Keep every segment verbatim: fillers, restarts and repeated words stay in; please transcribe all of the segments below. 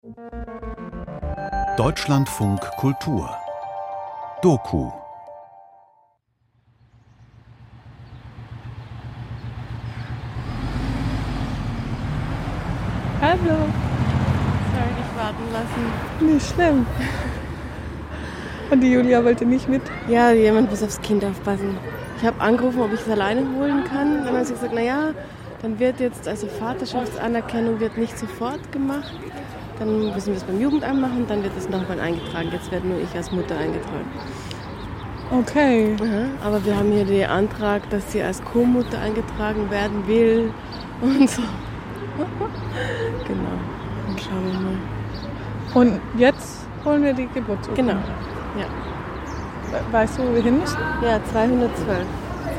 Deutschlandfunk Kultur Doku. Hallo. Sorry, dich warten lassen. Nicht schlimm. Und die Julia wollte nicht mit? Ja, jemand muss aufs Kind aufpassen. Ich habe angerufen, ob ich es alleine holen kann. Dann hat sie gesagt, naja, dann wird jetzt, also Vaterschaftsanerkennung wird nicht sofort gemacht. Dann müssen wir es beim Jugendamt machen, dann wird es nochmal eingetragen. Jetzt werde nur ich als Mutter eingetragen. Okay. Aha, aber wir haben hier den Antrag, dass sie als Co-Mutter eingetragen werden will und so. Genau, dann schauen wir mal. Und jetzt holen wir die Geburtsurkunde? Genau, ja. Weißt du, wo wir hin müssen? Ja, zweihundertzwölf.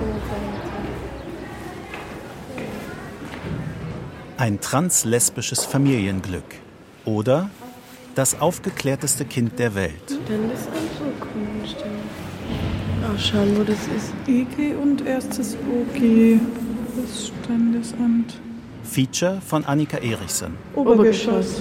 Ein translesbisches Familienglück. Oder das aufgeklärteste Kind der Welt. Dann ist ein Urkunden stehen. Auch schauen, wo das ist. E G und erstes O G. Das Standesamt. Feature von Annika Erichsen. Obergeschoss.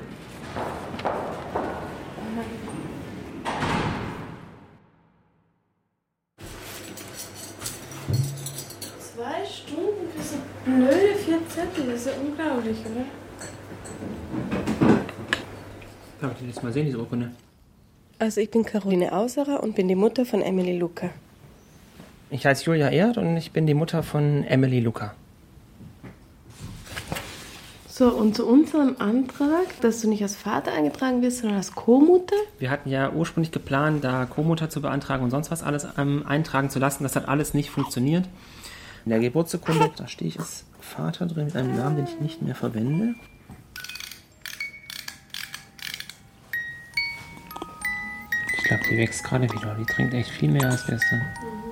Zwei Stunden für so blöde vier Zettel. Das ist ja unglaublich, oder? Darf ich die jetzt mal sehen, diese Urkunde? Also ich bin Caroline Auserer und bin die Mutter von Emily Luca. Ich heiße Julia Erd und ich bin die Mutter von Emily Luca. So, und zu unserem Antrag, dass du nicht als Vater eingetragen wirst, sondern als Co-Mutter? Wir hatten ja ursprünglich geplant, da Co-Mutter zu beantragen und sonst was alles ähm, eintragen zu lassen. Das hat alles nicht funktioniert. In der Geburtsurkunde, da stehe ich als Vater drin mit einem Namen, den ich nicht mehr verwende. Ich glaube, die wächst gerade wieder. Die trinkt echt viel mehr als gestern.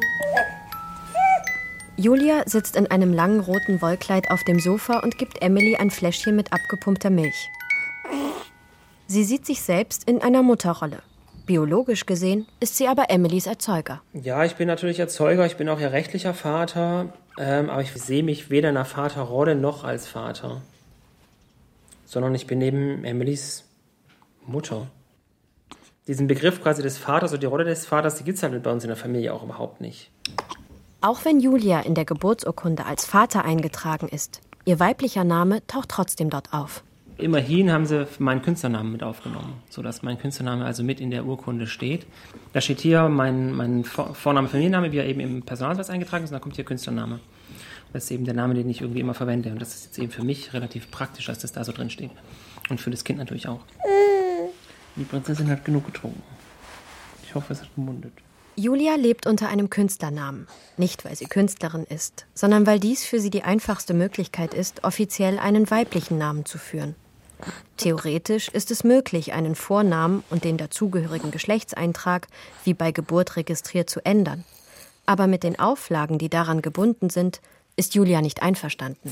Julia sitzt in einem langen roten Wollkleid auf dem Sofa und gibt Emily ein Fläschchen mit abgepumpter Milch. Sie sieht sich selbst in einer Mutterrolle. Biologisch gesehen ist sie aber Emilys Erzeuger. Ja, ich bin natürlich Erzeuger, ich bin auch ihr rechtlicher Vater, ähm, aber ich sehe mich weder in einer Vaterrolle noch als Vater, sondern ich bin eben Emilys Mutter. Diesen Begriff quasi des Vaters oder die Rolle des Vaters, die gibt es halt bei uns in der Familie auch überhaupt nicht. Auch wenn Julia in der Geburtsurkunde als Vater eingetragen ist, ihr weiblicher Name taucht trotzdem dort auf. Immerhin haben sie meinen Künstlernamen mit aufgenommen, sodass mein Künstlername also mit in der Urkunde steht. Da steht hier mein, mein Vorname, Familienname, wie er eben im Personalausweis eingetragen ist, und da kommt hier Künstlername. Das ist eben der Name, den ich irgendwie immer verwende. Und das ist jetzt eben für mich relativ praktisch, dass das da so drin steht. Und für das Kind natürlich auch. Die Prinzessin hat genug getrunken. Ich hoffe, es hat gemundet. Julia lebt unter einem Künstlernamen. Nicht, weil sie Künstlerin ist, sondern weil dies für sie die einfachste Möglichkeit ist, offiziell einen weiblichen Namen zu führen. Theoretisch ist es möglich, einen Vornamen und den dazugehörigen Geschlechtseintrag wie bei Geburt registriert zu ändern. Aber mit den Auflagen, die daran gebunden sind, ist Julia nicht einverstanden.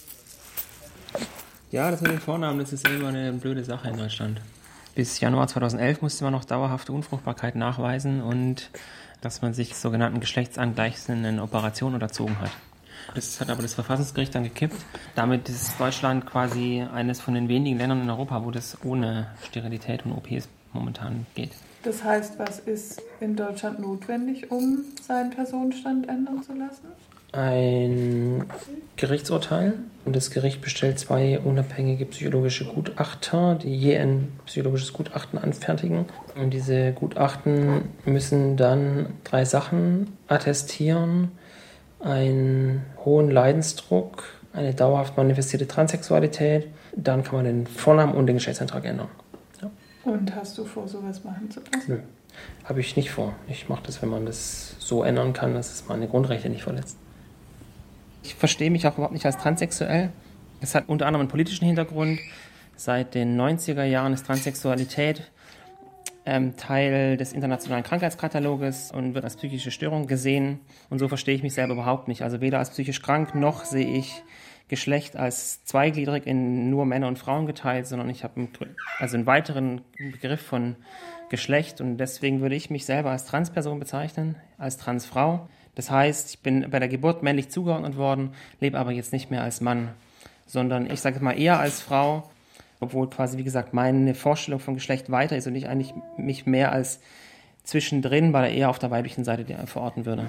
Ja, das mit den Vornamen, das ist immer eine blöde Sache in Deutschland. Bis Januar zweitausendelf musste man noch dauerhafte Unfruchtbarkeit nachweisen und dass man sich sogenannten geschlechtsangleichenden Operationen unterzogen hat. Das hat aber das Verfassungsgericht dann gekippt. Damit ist Deutschland quasi eines von den wenigen Ländern in Europa, wo das ohne Sterilität und O Ps momentan geht. Das heißt, was ist in Deutschland notwendig, um seinen Personenstand ändern zu lassen? Ein Gerichtsurteil. Und das Gericht bestellt zwei unabhängige psychologische Gutachter, die je ein psychologisches Gutachten anfertigen. Und diese Gutachten müssen dann drei Sachen attestieren. Einen hohen Leidensdruck, eine dauerhaft manifestierte Transsexualität. Dann kann man den Vornamen und den Geschlechtsantrag ändern. Ja. Und hast du vor, sowas machen zu lassen? Nö, habe ich nicht vor. Ich mache das, wenn man das so ändern kann, dass es meine Grundrechte nicht verletzt. Ich verstehe mich auch überhaupt nicht als transsexuell. Das hat unter anderem einen politischen Hintergrund. Seit den neunziger Jahren ist Transsexualität ähm, Teil des internationalen Krankheitskataloges und wird als psychische Störung gesehen. Und so verstehe ich mich selber überhaupt nicht. Also weder als psychisch krank, noch sehe ich Geschlecht als zweigliedrig in nur Männer und Frauen geteilt, sondern ich habe einen, also einen weiteren Begriff von Geschlecht. Und deswegen würde ich mich selber als Transperson bezeichnen, als Transfrau. Das heißt, ich bin bei der Geburt männlich zugeordnet worden, lebe aber jetzt nicht mehr als Mann, sondern ich sage mal eher als Frau, Obwohl quasi, wie gesagt, meine Vorstellung von Geschlecht weiter ist und ich eigentlich mich mehr als zwischendrin, weil er eher auf der weiblichen Seite verorten würde.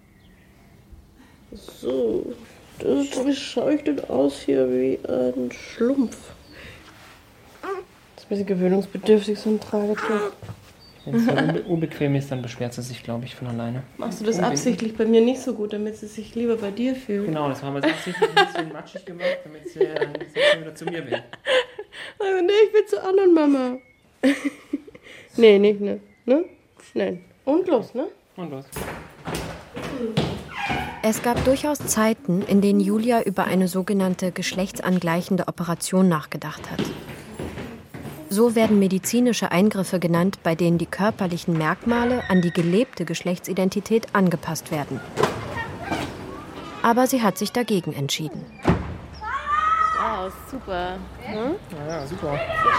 So, das schaut denn aus hier wie ein Schlumpf. Das ist ein bisschen gewöhnungsbedürftig, so ein Tragetuch. Wenn es so unbe- unbequem ist, dann beschwert sie sich, glaube ich, von alleine. Machst du das absichtlich bei mir nicht so gut, damit sie sich lieber bei dir fühlt? Genau, das haben wir absichtlich ein bisschen matschig gemacht, damit sie äh, jetzt wieder zu mir will. Also, nee, ich will zur anderen Mama. nee, nicht, ne? Ne? Nein. Und los, ne? Und los. Es gab durchaus Zeiten, in denen Julia über eine sogenannte geschlechtsangleichende Operation nachgedacht hat. So werden medizinische Eingriffe genannt, bei denen die körperlichen Merkmale an die gelebte Geschlechtsidentität angepasst werden. Aber sie hat sich dagegen entschieden. Wow, super. Hm? Ja, ja, super.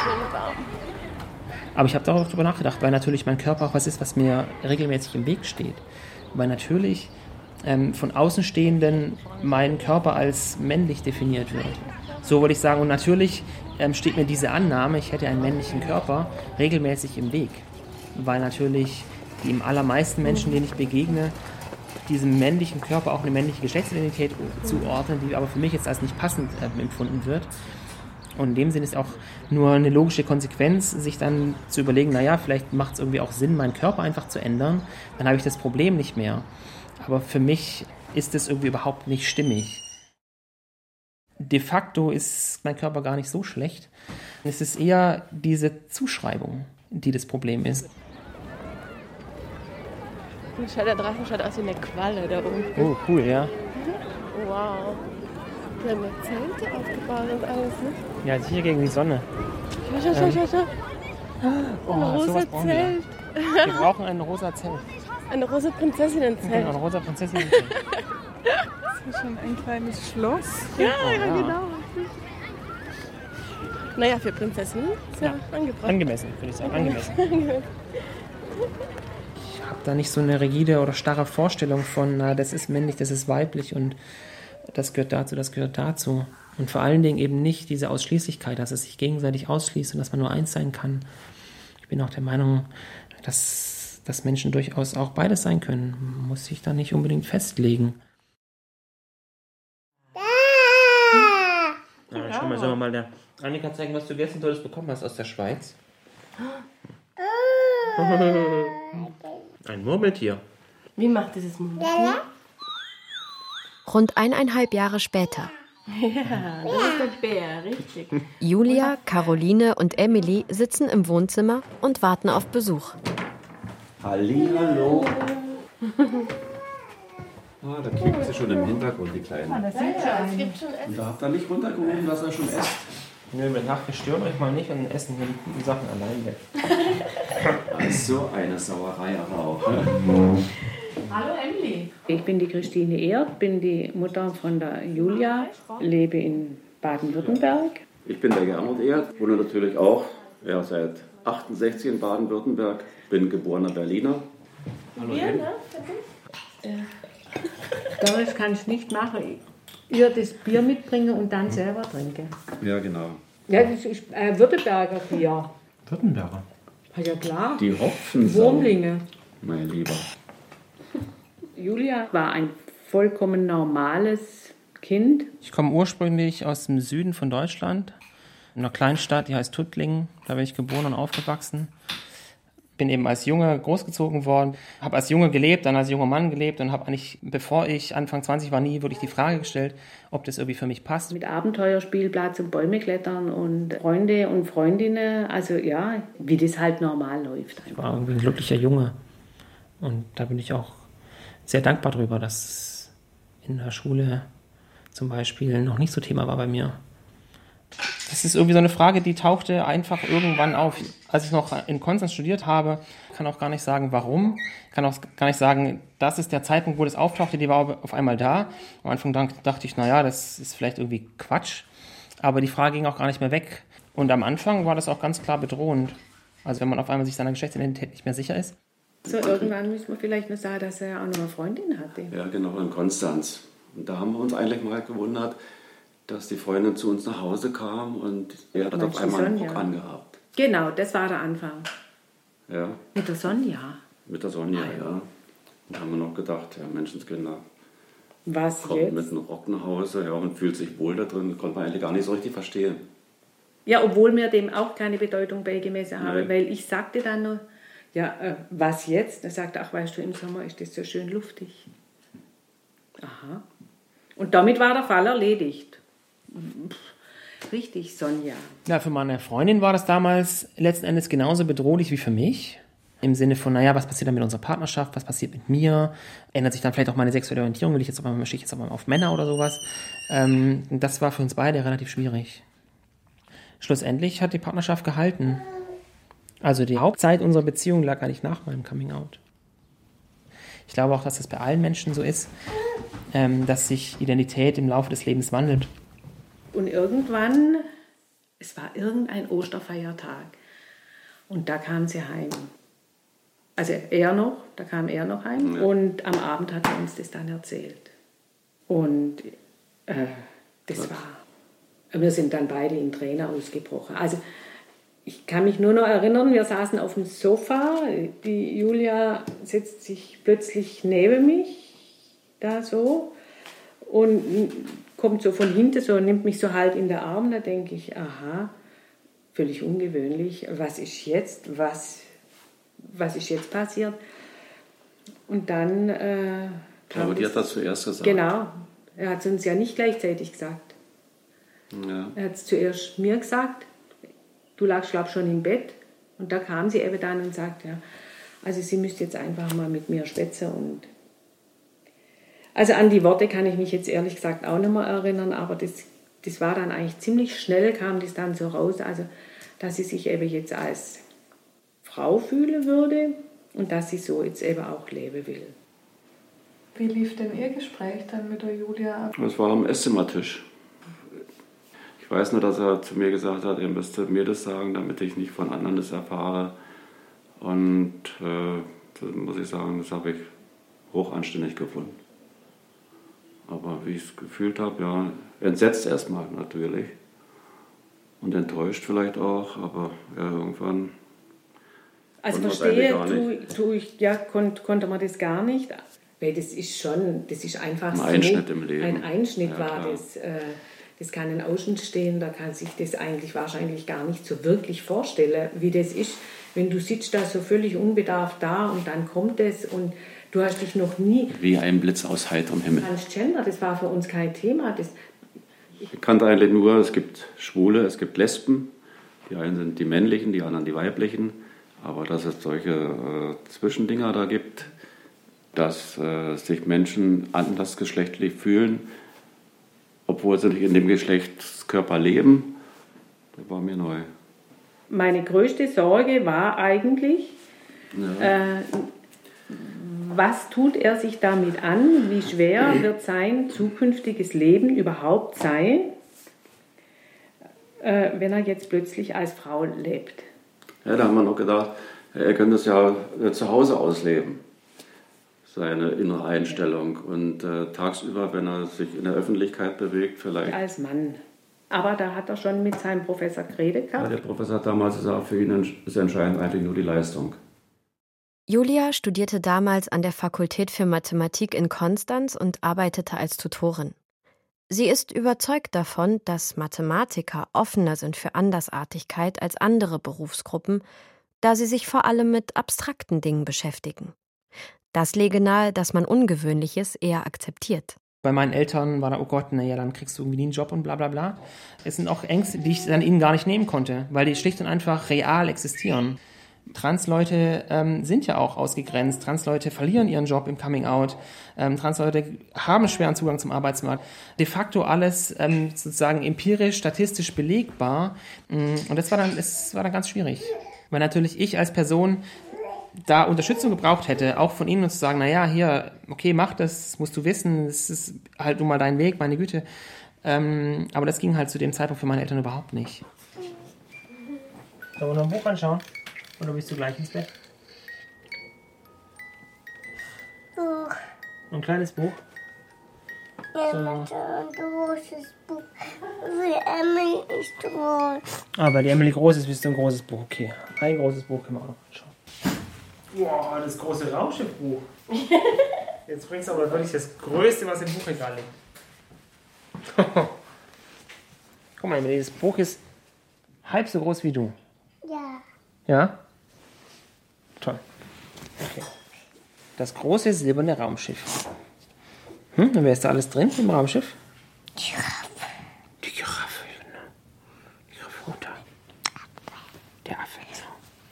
Aber ich habe da auch drüber nachgedacht, weil natürlich mein Körper auch was ist, was mir regelmäßig im Weg steht. Weil natürlich ähm, von Außenstehenden mein Körper als männlich definiert wird. So würde ich sagen. Und natürlich ähm, steht mir diese Annahme, ich hätte einen männlichen Körper, regelmäßig im Weg. Weil natürlich die im allermeisten Menschen, denen ich begegne, diesem männlichen Körper auch eine männliche Geschlechtsidentität zuordnen, die aber für mich jetzt als nicht passend äh, empfunden wird. Und in dem Sinne ist auch nur eine logische Konsequenz, sich dann zu überlegen, naja, vielleicht macht es irgendwie auch Sinn, meinen Körper einfach zu ändern, dann habe ich das Problem nicht mehr. Aber für mich ist das irgendwie überhaupt nicht stimmig. De facto ist mein Körper gar nicht so schlecht. Es ist eher diese Zuschreibung, die das Problem ist. Der Drachen schaut aus wie eine Qualle da oben. Oh, cool, ja. Wow. Die haben ja Zelte aufgebaut und alles, ne? Ja, sicher gegen die Sonne. Schau, schau, schau, schau. Oh, Ein rosa sowas brauchen wir. Zelt. Wir brauchen ein rosa Zelt. Eine rosa Prinzessinnenzelt. Genau, ein rosa Prinzessinnenzelt. Das ist schon ein kleines Schloss. Ja, Oh, ja, ja. genau. Naja, für Prinzessinnen ist ja, Ja. angebracht. Angemessen, würde ich sagen. Angemessen. Ich habe da nicht so eine rigide oder starre Vorstellung von, na, das ist männlich, das ist weiblich und das gehört dazu, das gehört dazu. Und vor allen Dingen eben nicht diese Ausschließlichkeit, dass es sich gegenseitig ausschließt und dass man nur eins sein kann. Ich bin auch der Meinung, dass, dass Menschen durchaus auch beides sein können. Man muss sich da nicht unbedingt festlegen. Ja, schau mal, sollen wir mal der Annika zeigen, was du gestern Tolles bekommen hast aus der Schweiz? Ein Murmeltier. Wie macht dieses Murmeltier? Rund eineinhalb Jahre später. Ja, das ist der Bär, richtig. Julia, Caroline und Emily sitzen im Wohnzimmer und warten auf Besuch. Hallihallo. Ah, da kriegt sie schon im Hintergrund, die Kleine. Es gibt schon Essen. Und da habt ihr nicht runtergehoben, was er schon esst. Nö, mit Nacht, wir stören euch mal nicht und essen hier die guten Sachen allein weg. Das ist so eine Sauerei aber auch. Hallo Emily. Ich bin die Christine Erd, bin die Mutter von der Julia, lebe in Baden-Württemberg. Ich bin der Gernot Erd, wohne natürlich auch ja, seit achtundsechzig in Baden-Württemberg, bin geborener Berliner. Hallo, Bier, ne? Das kann ich nicht machen. Ihr das Bier mitbringen und dann selber trinken. Ja, genau. Ja, das ist äh, Württemberger Bier. Württemberger? Ja klar. Die Hopfensau. Wurmlinge. Mein Lieber. Julia war ein vollkommen normales Kind. Ich komme ursprünglich aus dem Süden von Deutschland, in einer kleinen Stadt, die heißt Tuttlingen. Da bin ich geboren und aufgewachsen. Bin eben als Junge großgezogen worden, habe als Junge gelebt, dann als junger Mann gelebt und habe eigentlich, bevor ich Anfang zwanzig war, nie wirklich die Frage gestellt, ob das irgendwie für mich passt. Mit Abenteuerspielplatz und Bäume klettern und Freunde und Freundinnen. Also ja, wie das halt normal läuft. Ich war irgendwie ein glücklicher Junge und da bin ich auch sehr dankbar drüber, dass es in der Schule zum Beispiel noch nicht so Thema war bei mir. Das ist irgendwie so eine Frage, die tauchte einfach irgendwann auf. Als ich noch in Konstanz studiert habe, kann auch gar nicht sagen, warum. Kann auch gar nicht sagen, das ist der Zeitpunkt, wo das auftauchte, die war auf einmal da. Am Anfang dachte ich, naja, das ist vielleicht irgendwie Quatsch. Aber die Frage ging auch gar nicht mehr weg. Und am Anfang war das auch ganz klar bedrohend. Also wenn man auf einmal sich seiner Geschlechtsidentität nicht mehr sicher ist. So, irgendwann müssen wir vielleicht noch sagen, dass er auch noch eine Freundin hatte. Ja, genau, in Konstanz. Und da haben wir uns eigentlich mal gewundert, dass die Freundin zu uns nach Hause kam und er hat auf einmal einen Rock angehabt. Genau, das war der Anfang. Ja. Mit der Sonja? Mit der Sonja, ah, ja. ja. Da haben wir noch gedacht, ja, Menschenskinder. Was kommt jetzt? mit einem Rock nach Hause, ja, und fühlt sich wohl da drin. Das konnte man eigentlich gar nicht so richtig verstehen. Ja, obwohl mir dem auch keine Bedeutung beigemessen habe, Nein. weil ich sagte dann nur, ja, äh, was jetzt? Er sagte, ach, weißt du, im Sommer ist das so schön luftig. Aha. Und damit war der Fall erledigt. Pff, richtig, Sonja. Ja, für meine Freundin war das damals letzten Endes genauso bedrohlich wie für mich. Im Sinne von, naja, was passiert dann mit unserer Partnerschaft, was passiert mit mir? Ändert sich dann vielleicht auch meine sexuelle Orientierung? Will ich jetzt auf einmal, möchte ich jetzt auf einmal auf Männer oder sowas? Ähm, das war für uns beide relativ schwierig. Schlussendlich hat die Partnerschaft gehalten. Also die Hauptzeit unserer Beziehung lag eigentlich nach meinem Coming-out. Ich glaube auch, dass das bei allen Menschen so ist, ähm, dass sich Identität im Laufe des Lebens wandelt. Und irgendwann, es war irgendein Osterfeiertag und da kam sie heim. Also er noch, da kam er noch heim ja. Und am Abend hat er uns das dann erzählt. Und äh, das Was? war, wir sind dann beide in Tränen ausgebrochen. Also ich kann mich nur noch erinnern, wir saßen auf dem Sofa, die Julia setzt sich plötzlich neben mich, da so, und kommt so von hinten so und nimmt mich so halb in den Arm. Da denke ich, aha, völlig ungewöhnlich, was ist jetzt, was, was ist jetzt passiert? Und dann... Äh, Aber die hat das zuerst gesagt. Genau, er hat es uns ja nicht gleichzeitig gesagt. Ja. Er hat es zuerst mir gesagt, du lagst, glaube ich, schon im Bett. Und da kam sie eben dann und sagte, ja, also sie müsste jetzt einfach mal mit mir schwätzen. Und also an die Worte kann ich mich jetzt ehrlich gesagt auch nicht mehr erinnern, aber das, das war dann eigentlich ziemlich schnell, kam das dann so raus, also dass sie sich eben jetzt als Frau fühlen würde und dass sie so jetzt eben auch leben will. Wie lief denn Ihr Gespräch dann mit der Julia ab? Das war am Esszimmertisch. Ich weiß nur, dass er zu mir gesagt hat, er müsste mir das sagen, damit ich nicht von anderen das erfahre. Und äh, das muss ich sagen, das habe ich hochanständig gefunden. Aber wie ich es gefühlt habe, ja, entsetzt erstmal natürlich. Und enttäuscht vielleicht auch, aber ja, irgendwann... Also verstehe, tu, tu ich, ja, kon, konnte man das gar nicht. Weil das ist schon, das ist einfach ein so... Einschnitt im Leben. Ein Einschnitt ja, war klar. das. Äh, das kann ein Außenstehender, kann sich das eigentlich wahrscheinlich gar nicht so wirklich vorstellen, wie das ist, wenn du sitzt da so völlig unbedarft da und dann kommt es und du hast dich noch nie... Wie ein Blitz aus heiterem Himmel. Transgender, das war für uns kein Thema. Das, ich kannte eigentlich nur, es gibt Schwule, es gibt Lesben. Die einen sind die männlichen, die anderen die weiblichen. Aber dass es solche äh, Zwischendinger da gibt, dass äh, sich Menschen andersgeschlechtlich fühlen, obwohl sie nicht in dem Geschlechtskörper leben, das war mir neu. Meine größte Sorge war eigentlich, ja. äh, was tut er sich damit an? Wie schwer wird sein zukünftiges Leben überhaupt sein, äh, wenn er jetzt plötzlich als Frau lebt? Ja, da haben wir noch gedacht, er könnte es ja zu Hause ausleben, seine innere Einstellung. Und äh, tagsüber, wenn er sich in der Öffentlichkeit bewegt, vielleicht... Als Mann. Aber da hat er schon mit seinem Professor geredet gehabt. Ja, der Professor hat damals gesagt, für ihn ist entscheidend eigentlich nur die Leistung. Julia studierte damals an der Fakultät für Mathematik in Konstanz und arbeitete als Tutorin. Sie ist überzeugt davon, dass Mathematiker offener sind für Andersartigkeit als andere Berufsgruppen, da sie sich vor allem mit abstrakten Dingen beschäftigen. Das lege nahe, dass man Ungewöhnliches eher akzeptiert. Bei meinen Eltern war da, oh Gott, naja, dann kriegst du irgendwie nie einen Job und bla bla bla. Es sind auch Ängste, die ich dann ihnen gar nicht nehmen konnte, weil die schlicht und einfach real existieren. Transleute ähm, sind ja auch ausgegrenzt. Transleute verlieren ihren Job im Coming-out. Ähm, Transleute haben schweren Zugang zum Arbeitsmarkt. De facto alles ähm, sozusagen empirisch, statistisch belegbar. Und das war dann, das war dann ganz schwierig. Weil natürlich ich als Person da Unterstützung gebraucht hätte, auch von ihnen, und zu sagen, naja, hier, okay, mach das, das musst du wissen, das ist halt nun mal dein Weg, meine Güte. Ähm, aber das ging halt zu dem Zeitpunkt für meine Eltern überhaupt nicht. Sollen wir noch ein Buch anschauen? Oder bist du gleich ins Bett? Buch. Ein kleines Buch? Ja, ein großes Buch. Wie Emily ist groß. Ah, weil die Emily groß ist, bist du ein großes Buch. Okay, ein großes Buch können wir auch noch anschauen. Wow, das große Rauschenbuch. Jetzt bringst du aber wirklich das Größte, was im Buchregal liegt. Guck mal, Emily, das Buch ist halb so groß wie du. Ja. Ja? Toll. Okay. Das große silberne Raumschiff. Hm, und wer ist da alles drin im Raumschiff? Die Giraffe. Die Giraffe, genau. Die Giraffe, der Affe. So.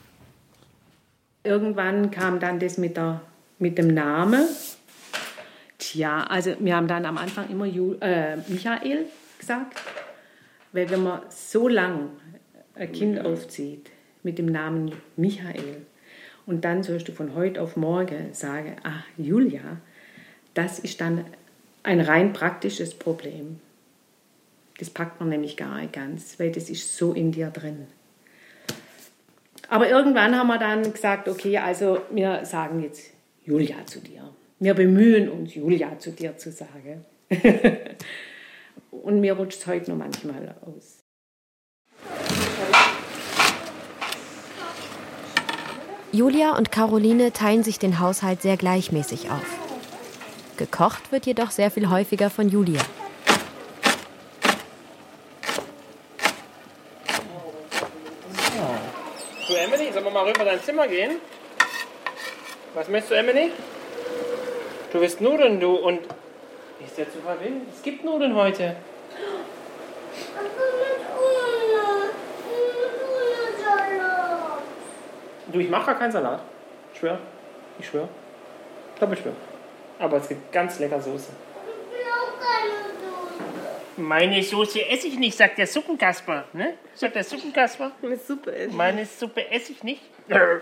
Irgendwann kam dann das mit, der, mit dem Namen. Tja, also wir haben dann am Anfang immer Ju, äh, Michael gesagt, weil wenn man so lang ein Kind aufzieht mit dem Namen Michael und dann sollst du von heute auf morgen sagen, ach Julia, das ist dann ein rein praktisches Problem. Das packt man nämlich gar nicht ganz, weil das ist so in dir drin. Aber irgendwann haben wir dann gesagt, okay, also wir sagen jetzt Julia zu dir. Wir bemühen uns, Julia zu dir zu sagen. Und mir rutscht es heute noch manchmal aus. Julia und Caroline teilen sich den Haushalt sehr gleichmäßig auf. Gekocht wird jedoch sehr viel häufiger von Julia. Du, Emily, sollen wir mal rüber in dein Zimmer gehen? Was möchtest du, Emily? Du willst Nudeln, du, und... Ist der zu verwirren? Es gibt Nudeln heute. Du, ich mache gar keinen Salat. Ich schwör. Ich schwör. Ich glaube, ich schwör. Aber es gibt ganz lecker Soße. Ich will auch keine Soße. Meine Soße esse ich nicht, sagt der Suppenkasper. Ne? Sagt der Suppenkasper. Meine Suppe esse ich. Meine Suppe esse ich nicht.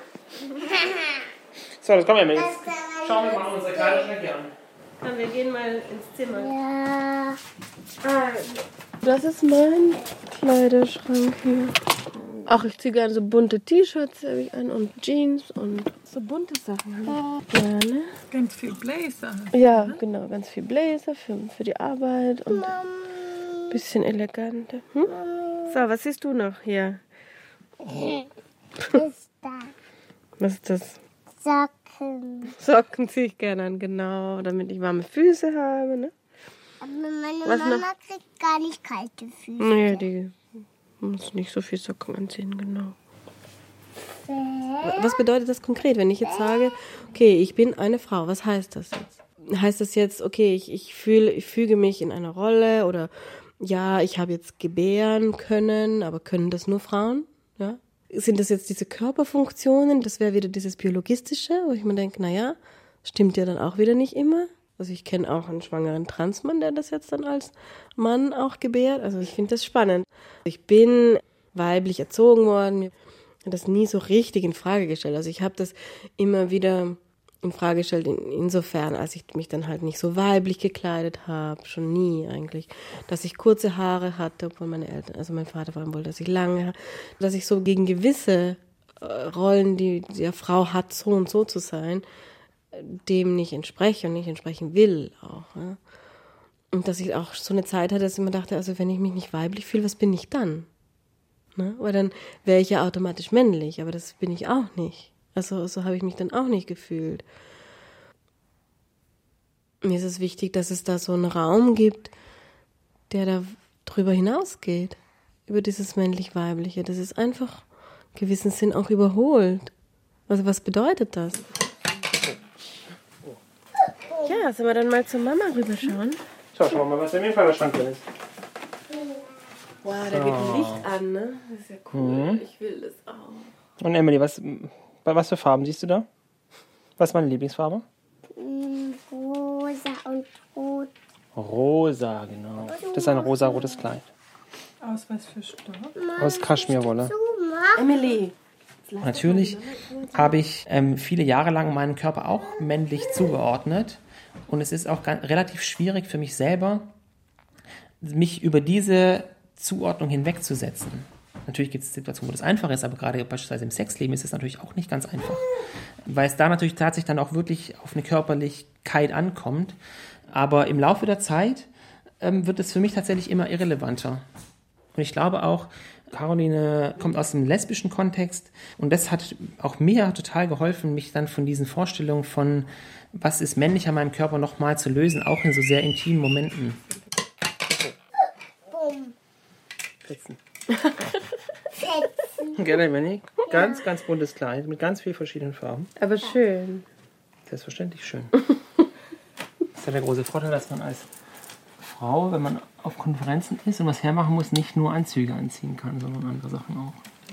So, das kommen wir mit. Jetzt schauen wir mal unsere Kleiderschränke an. Komm, wir gehen mal ins Zimmer. Ja. Das ist mein Kleiderschrank hier. Ach, ich ziehe gerne so bunte T-Shirts habe ich an und Jeans und so bunte Sachen. Gerne. Ganz viel Blazer. Ja, genau, ganz viel Blazer für, für die Arbeit und ein bisschen eleganter. Hm? So, was siehst du noch hier? Ist da. Was ist das? Socken. Socken ziehe ich gerne an, genau, damit ich warme Füße habe, ne? Aber meine Was Mama noch? kriegt gar nicht kalte Füße. Nee, die muss nicht so viel Socken anziehen, genau. Was bedeutet das konkret, wenn ich jetzt sage, okay, ich bin eine Frau, was heißt das jetzt? Heißt das jetzt, okay, ich, ich, fühle, ich füge mich in eine Rolle oder ja, ich habe jetzt gebären können, aber können das nur Frauen? Ja? Sind das jetzt diese Körperfunktionen? Das wäre wieder dieses Biologistische, wo ich mir denke, naja, stimmt ja dann auch wieder nicht immer. Also ich kenne auch einen schwangeren Transmann, der das jetzt dann als Mann auch gebärt. Also ich finde das spannend. Ich bin weiblich erzogen worden, mir hat das nie so richtig in Frage gestellt. Also ich habe das immer wieder in Frage gestellt, in, insofern, als ich mich dann halt nicht so weiblich gekleidet habe, schon nie eigentlich, dass ich kurze Haare hatte, obwohl meine Eltern, also mein Vater vor allem wollte, dass ich lange Haare, dass ich so gegen gewisse äh, Rollen, die die Frau hat, so und so zu sein, dem nicht entspreche und nicht entsprechen will auch. Ja. Und dass ich auch so eine Zeit hatte, dass ich mir dachte, also wenn ich mich nicht weiblich fühle, was bin ich dann? Ne? Oder dann wäre ich ja automatisch männlich, aber das bin ich auch nicht. Also so habe ich mich dann auch nicht gefühlt. Mir ist es wichtig, dass es da so einen Raum gibt, der da drüber hinausgeht, über dieses männlich-weibliche. Das ist einfach in gewissem Sinn auch überholt. Also was bedeutet das? Ja, sollen wir dann mal zur Mama rüberschauen? Schau, schauen wir mal, was in dem Kleiderschrank drin ist. Wow, da geht ein Licht an, ne? Das ist ja cool. Mhm. Ich will das auch. Und Emily, was, was für Farben siehst du da? Was ist meine Lieblingsfarbe? Rosa und rot. Rosa, genau. Das ist ein rosa-rotes Kleid. Aus was für Stoff? Aus Kaschmirwolle. Emily. Natürlich habe ich ähm, viele Jahre lang meinen Körper auch männlich zugeordnet. Und es ist auch ganz, relativ schwierig für mich selber, mich über diese Zuordnung hinwegzusetzen. Natürlich gibt es Situationen, wo das einfach ist, aber gerade beispielsweise im Sexleben ist es natürlich auch nicht ganz einfach. Weil es da natürlich tatsächlich dann auch wirklich auf eine Körperlichkeit ankommt. Aber im Laufe der Zeit ähm, wird es für mich tatsächlich immer irrelevanter. Und ich glaube auch, Caroline kommt aus dem lesbischen Kontext und das hat auch mir total geholfen, mich dann von diesen Vorstellungen von, was ist männlich an meinem Körper, nochmal zu lösen, auch in so sehr intimen Momenten. Bumm. Fetzen. Fetzen. Gerne, Manny. Ganz, ganz buntes Kleid mit ganz vielen verschiedenen Farben. Aber schön. Selbstverständlich schön. Das ist ja der große Vorteil, dass man als Frau, wenn man auf Konferenzen ist und was hermachen muss, nicht nur Anzüge anziehen kann, sondern andere Sachen auch.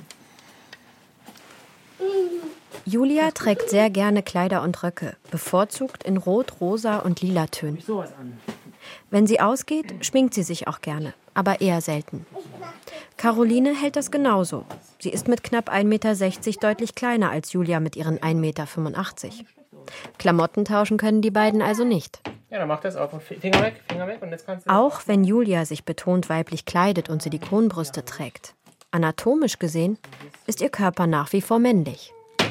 Julia trägt sehr gerne Kleider und Röcke, bevorzugt in Rot, Rosa und Lila Tönen. Sowas an. Wenn sie ausgeht, schminkt sie sich auch gerne, aber eher selten. Caroline hält das genauso. Sie ist mit knapp ein Meter sechzig deutlich kleiner als Julia mit ihren ein Meter fünfundachtzig. Klamotten tauschen können die beiden also nicht. Ja, dann mach das auch. Finger weg, Finger weg. Und jetzt kannst du Auch wenn Julia sich betont weiblich kleidet und Silikonbrüste trägt. Anatomisch gesehen ist ihr Körper nach wie vor männlich.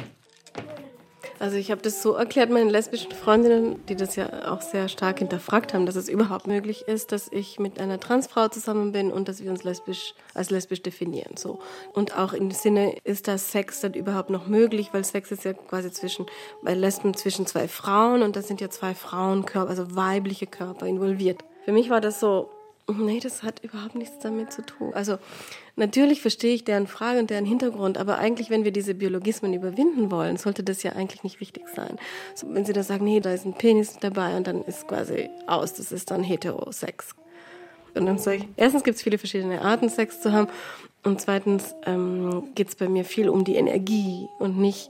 Also ich habe das so erklärt meinen lesbischen Freundinnen, die das ja auch sehr stark hinterfragt haben, dass es überhaupt möglich ist, dass ich mit einer Transfrau zusammen bin und dass wir uns lesbisch als lesbisch definieren. So. Und auch im Sinne, ist das Sex dann überhaupt noch möglich, weil Sex ist ja quasi zwischen, bei Lesben zwischen zwei Frauen und da sind ja zwei Frauenkörper, also weibliche Körper involviert. Für mich war das so, nee, das hat überhaupt nichts damit zu tun. Also natürlich verstehe ich deren Frage und deren Hintergrund, aber eigentlich, wenn wir diese Biologismen überwinden wollen, sollte das ja eigentlich nicht wichtig sein. So, wenn sie da sagen, nee, da ist ein Penis dabei und dann ist quasi aus, das ist dann Heterosex. Und dann sage ich, erstens gibt es viele verschiedene Arten, Sex zu haben und zweitens ähm, geht es bei mir viel um die Energie und nicht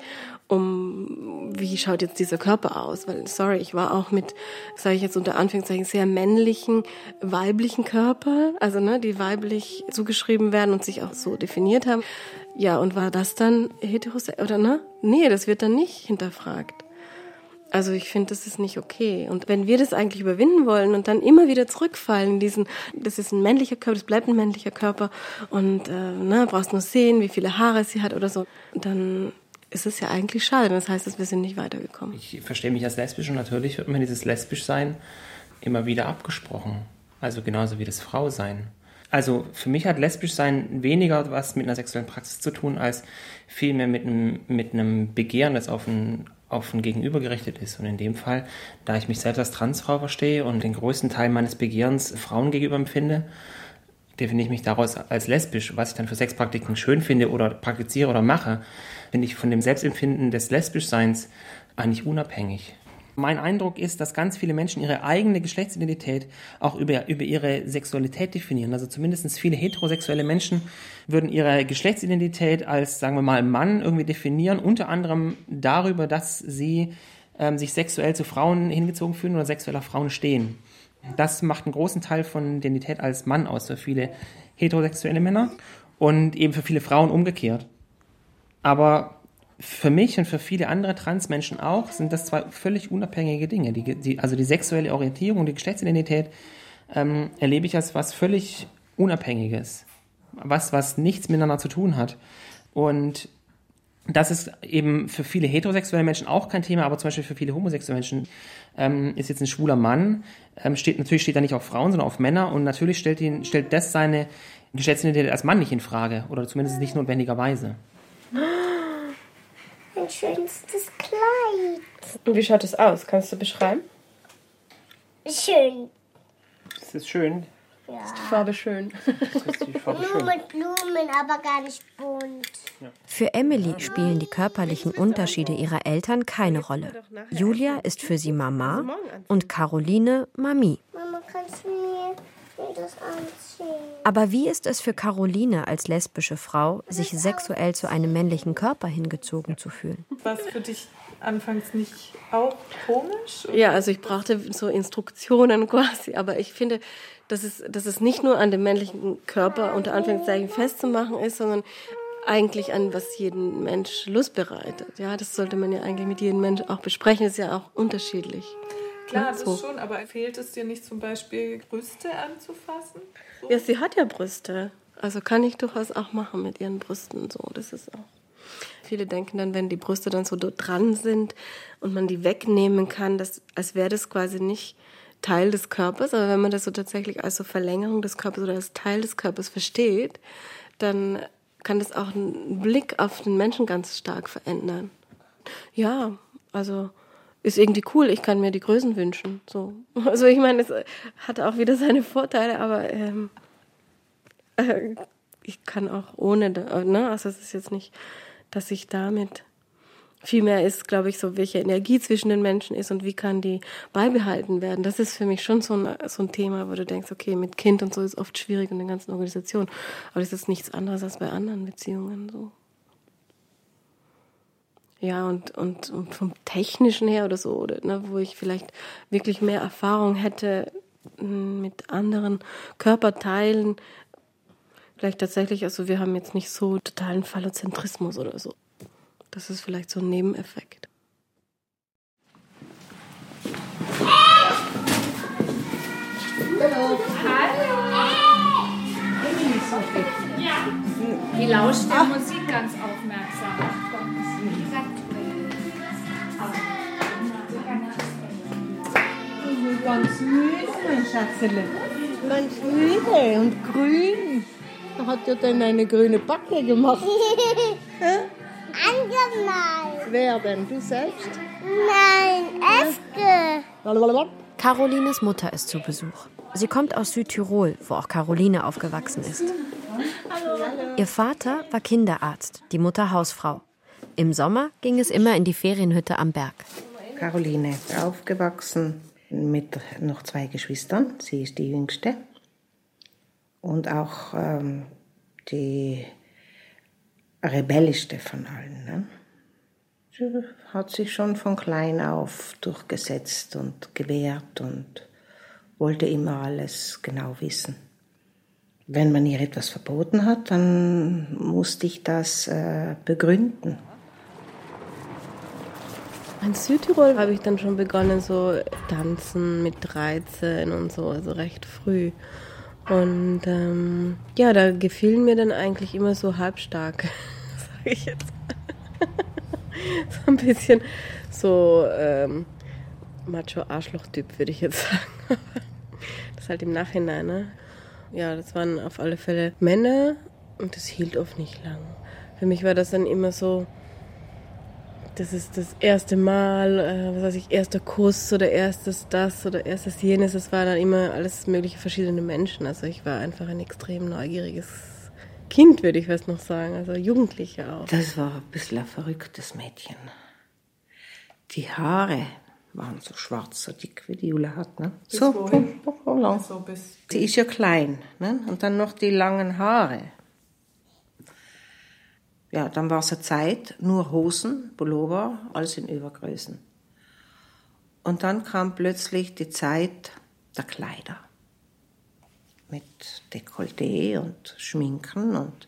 um, wie schaut jetzt dieser Körper aus, weil, sorry, ich war auch mit, sage ich jetzt unter Anführungszeichen, sehr männlichen, weiblichen Körper, also ne, die weiblich zugeschrieben werden und sich auch so definiert haben. Ja, und war das dann heterosexuell, oder ne? Nee, das wird dann nicht hinterfragt. Also ich finde, das ist nicht okay. Und wenn wir das eigentlich überwinden wollen und dann immer wieder zurückfallen in diesen, das ist ein männlicher Körper, das bleibt ein männlicher Körper und äh, ne, brauchst nur sehen, wie viele Haare sie hat oder so, dann ist es ja eigentlich schade. Das heißt, dass wir sind nicht weitergekommen. Ich verstehe mich als lesbisch und natürlich wird mir dieses Lesbischsein immer wieder abgesprochen. Also genauso wie das Frausein. Also für mich hat Lesbischsein weniger was mit einer sexuellen Praxis zu tun, als vielmehr mit einem, mit einem Begehren, das auf ein, auf ein Gegenüber gerichtet ist. Und in dem Fall, da ich mich selbst als Transfrau verstehe und den größten Teil meines Begehrens Frauen gegenüber empfinde, definiere ich mich daraus als lesbisch. Was ich dann für Sexpraktiken schön finde oder praktiziere oder mache, finde ich von dem Selbstempfinden des Lesbischseins eigentlich unabhängig. Mein Eindruck ist, dass ganz viele Menschen ihre eigene Geschlechtsidentität auch über, über ihre Sexualität definieren. Also zumindest viele heterosexuelle Menschen würden ihre Geschlechtsidentität als, sagen wir mal, Mann irgendwie definieren, unter anderem darüber, dass sie ähm, sich sexuell zu Frauen hingezogen fühlen oder sexuell auf Frauen stehen. Das macht einen großen Teil von Identität als Mann aus für viele heterosexuelle Männer und eben für viele Frauen umgekehrt. Aber für mich und für viele andere Transmenschen auch sind das zwei völlig unabhängige Dinge. Die, die, also die sexuelle Orientierung und die Geschlechtsidentität ähm, erlebe ich als was völlig Unabhängiges. Was, was nichts miteinander zu tun hat. Und das ist eben für viele heterosexuelle Menschen auch kein Thema, aber zum Beispiel für viele homosexuelle Menschen ähm, ist jetzt ein schwuler Mann, ähm, steht, natürlich steht er nicht auf Frauen, sondern auf Männer und natürlich stellt, ihn, stellt das seine Geschlechtsidentität als Mann nicht in Frage oder zumindest nicht notwendigerweise. Mein schönstes Kleid. Und wie schaut es aus? Kannst du beschreiben? Schön. Das ist schön. Ja. Ist die Farbe schön? Das ist die Farbe Nur schön. mit Blumen, aber gar nicht bunt. Für Emily spielen die körperlichen Unterschiede ihrer Eltern keine Rolle. Julia ist für sie Mama und Caroline Mami. Mama, kannst du mir das anziehen? Aber wie ist es für Caroline als lesbische Frau, sich sexuell zu einem männlichen Körper hingezogen zu fühlen? War es für dich anfangs nicht auch komisch? Ja, also ich brauchte so Instruktionen quasi, aber ich finde, dass es, dass es nicht nur an dem männlichen Körper unter Anführungszeichen festzumachen ist, sondern eigentlich an was jeden Mensch Lust bereitet. Ja, das sollte man ja eigentlich mit jedem Mensch auch besprechen, ist ja auch unterschiedlich. Klar, Ja, das so. schon, aber fehlt es dir nicht zum Beispiel, Brüste anzufassen? So? Ja, sie hat ja Brüste, also kann ich durchaus auch machen mit ihren Brüsten so, das ist auch. Viele denken dann, wenn die Brüste dann so dort dran sind und man die wegnehmen kann, dass, als wäre das quasi nicht Teil des Körpers, aber wenn man das so tatsächlich als so Verlängerung des Körpers oder als Teil des Körpers versteht, dann kann das auch einen Blick auf den Menschen ganz stark verändern. Ja, also ist irgendwie cool, ich kann mir die Größen wünschen. So. Also ich meine, es hat auch wieder seine Vorteile, aber ähm, äh, ich kann auch ohne, ne? Also es ist jetzt nicht, dass ich damit, vielmehr ist, glaube ich, so, welche Energie zwischen den Menschen ist und wie kann die beibehalten werden. Das ist für mich schon so ein, so ein Thema, wo du denkst, okay, mit Kind und so ist oft schwierig in den ganzen Organisationen, aber das ist nichts anderes als bei anderen Beziehungen so. Ja, und, und, und vom Technischen her oder so, oder, ne, wo ich vielleicht wirklich mehr Erfahrung hätte mit anderen Körperteilen. Vielleicht tatsächlich, also wir haben jetzt nicht so totalen Phallozentrismus oder so. Das ist vielleicht so ein Nebeneffekt. Hallo. Hallo. Ja. Die lauscht der Musik ganz aufmerksam. Ganz müde, mein Schatzele. Ganz müde und grün. Da hat ja dann eine grüne Backe gemacht. Angemalt. Wer denn? Du selbst? Nein, Eske. Carolines Mutter ist zu Besuch. Sie kommt aus Südtirol, wo auch Caroline aufgewachsen ist. Hallo. Ihr Vater war Kinderarzt, die Mutter Hausfrau. Im Sommer ging es immer in die Ferienhütte am Berg. Caroline, aufgewachsen mit noch zwei Geschwistern. Sie ist die Jüngste. Und auch ähm, die rebellischste von allen. Ne? Sie hat sich schon von klein auf durchgesetzt und gewehrt und wollte immer alles genau wissen. Wenn man ihr etwas verboten hat, dann musste ich das äh, begründen. In Südtirol habe ich dann schon begonnen, so tanzen mit dreizehn und so, also recht früh. Und ähm, ja, da gefielen mir dann eigentlich immer so halbstark, sage ich jetzt. So ein bisschen so ähm, Macho-Arschloch-Typ, würde ich jetzt sagen. Das halt im Nachhinein, ne? Ja, das waren auf alle Fälle Männer und das hielt oft nicht lang. Für mich war das dann immer so, das ist das erste Mal, äh, was weiß ich, erster Kuss oder erstes das oder erstes jenes. Das waren dann immer alles mögliche verschiedene Menschen. Also ich war einfach ein extrem neugieriges Kind, würde ich fast noch sagen. Also Jugendliche auch. Das war ein bisschen ein verrücktes Mädchen. Die Haare waren so schwarz, so dick wie die Jule hat. Ne? Bis so, wohin? so, so lang. So bis Sie ist ja klein. Ne? Und dann noch die langen Haare. Ja, dann war es eine Zeit, nur Hosen, Pullover, alles in Übergrößen. Und dann kam plötzlich die Zeit der Kleider. Mit Dekolleté und Schminken und,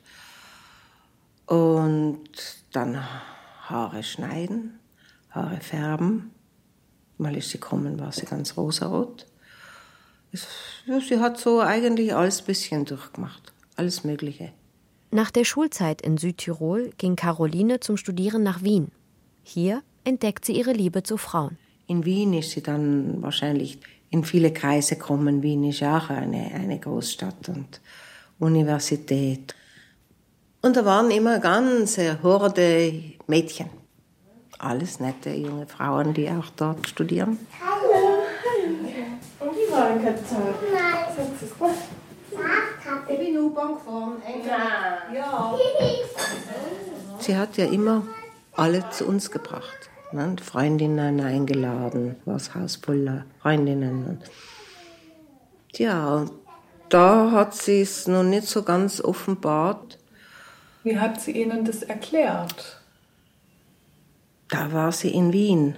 und dann Haare schneiden, Haare färben. Mal ist sie gekommen, war sie ganz rosarot. Es, ja, sie hat so eigentlich alles ein bisschen durchgemacht, alles Mögliche. Nach der Schulzeit in Südtirol ging Caroline zum Studieren nach Wien. Hier entdeckt sie ihre Liebe zu Frauen. In Wien ist sie dann wahrscheinlich in viele Kreise gekommen. Wien ist auch eine, eine Großstadt und Universität. Und da waren immer ganze Horde Mädchen. Alles nette junge Frauen, die auch dort studieren. Hallo. Und die waren keine Zeit. Nein. Ich bin U-Bahn gefahren. Ja. Sie hat ja immer alle zu uns gebracht. Ne? Freundinnen eingeladen, war das Haus voller Freundinnen. Tja, und da hat sie es noch nicht so ganz offenbart. Wie hat sie Ihnen das erklärt? Da war sie in Wien.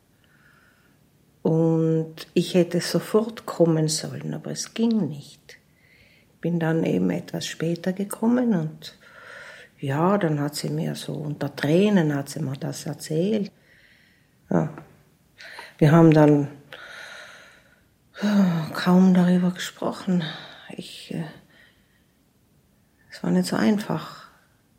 Und ich hätte sofort kommen sollen, aber es ging nicht. Bin dann eben etwas später gekommen und ja, dann hat sie mir so unter Tränen hat sie mir das erzählt. Ja. Wir haben dann oh, kaum darüber gesprochen. Ich, äh, es war nicht so einfach.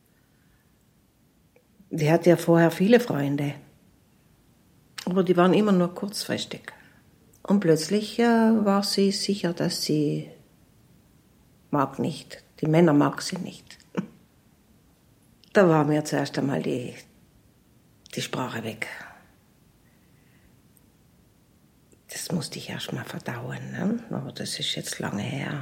Die hatte ja vorher viele Freunde, aber die waren immer nur kurzfristig. Und plötzlich äh, war sie sicher, dass sie mag nicht. Die Männer mag sie nicht. Da war mir zuerst einmal die, die Sprache weg. Das musste ich erst mal verdauen, ne? Aber das ist jetzt lange her.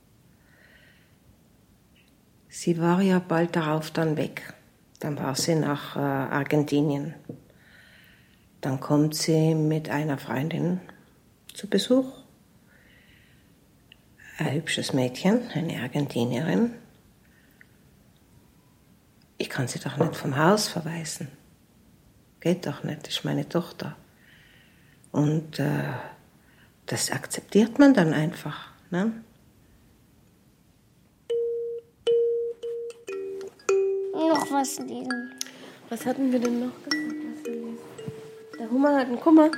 Sie war ja bald darauf dann weg. Dann war sie nach äh, Argentinien. Dann kommt sie mit einer Freundin zu Besuch. Ein hübsches Mädchen, eine Argentinierin. Ich kann sie doch nicht vom Haus verweisen. Geht doch nicht, das ist meine Tochter. Und äh, das akzeptiert man dann einfach, ne? Noch was lesen. Was hatten wir denn noch gesagt, was wir lesen? Der Hummer hat einen Kummer.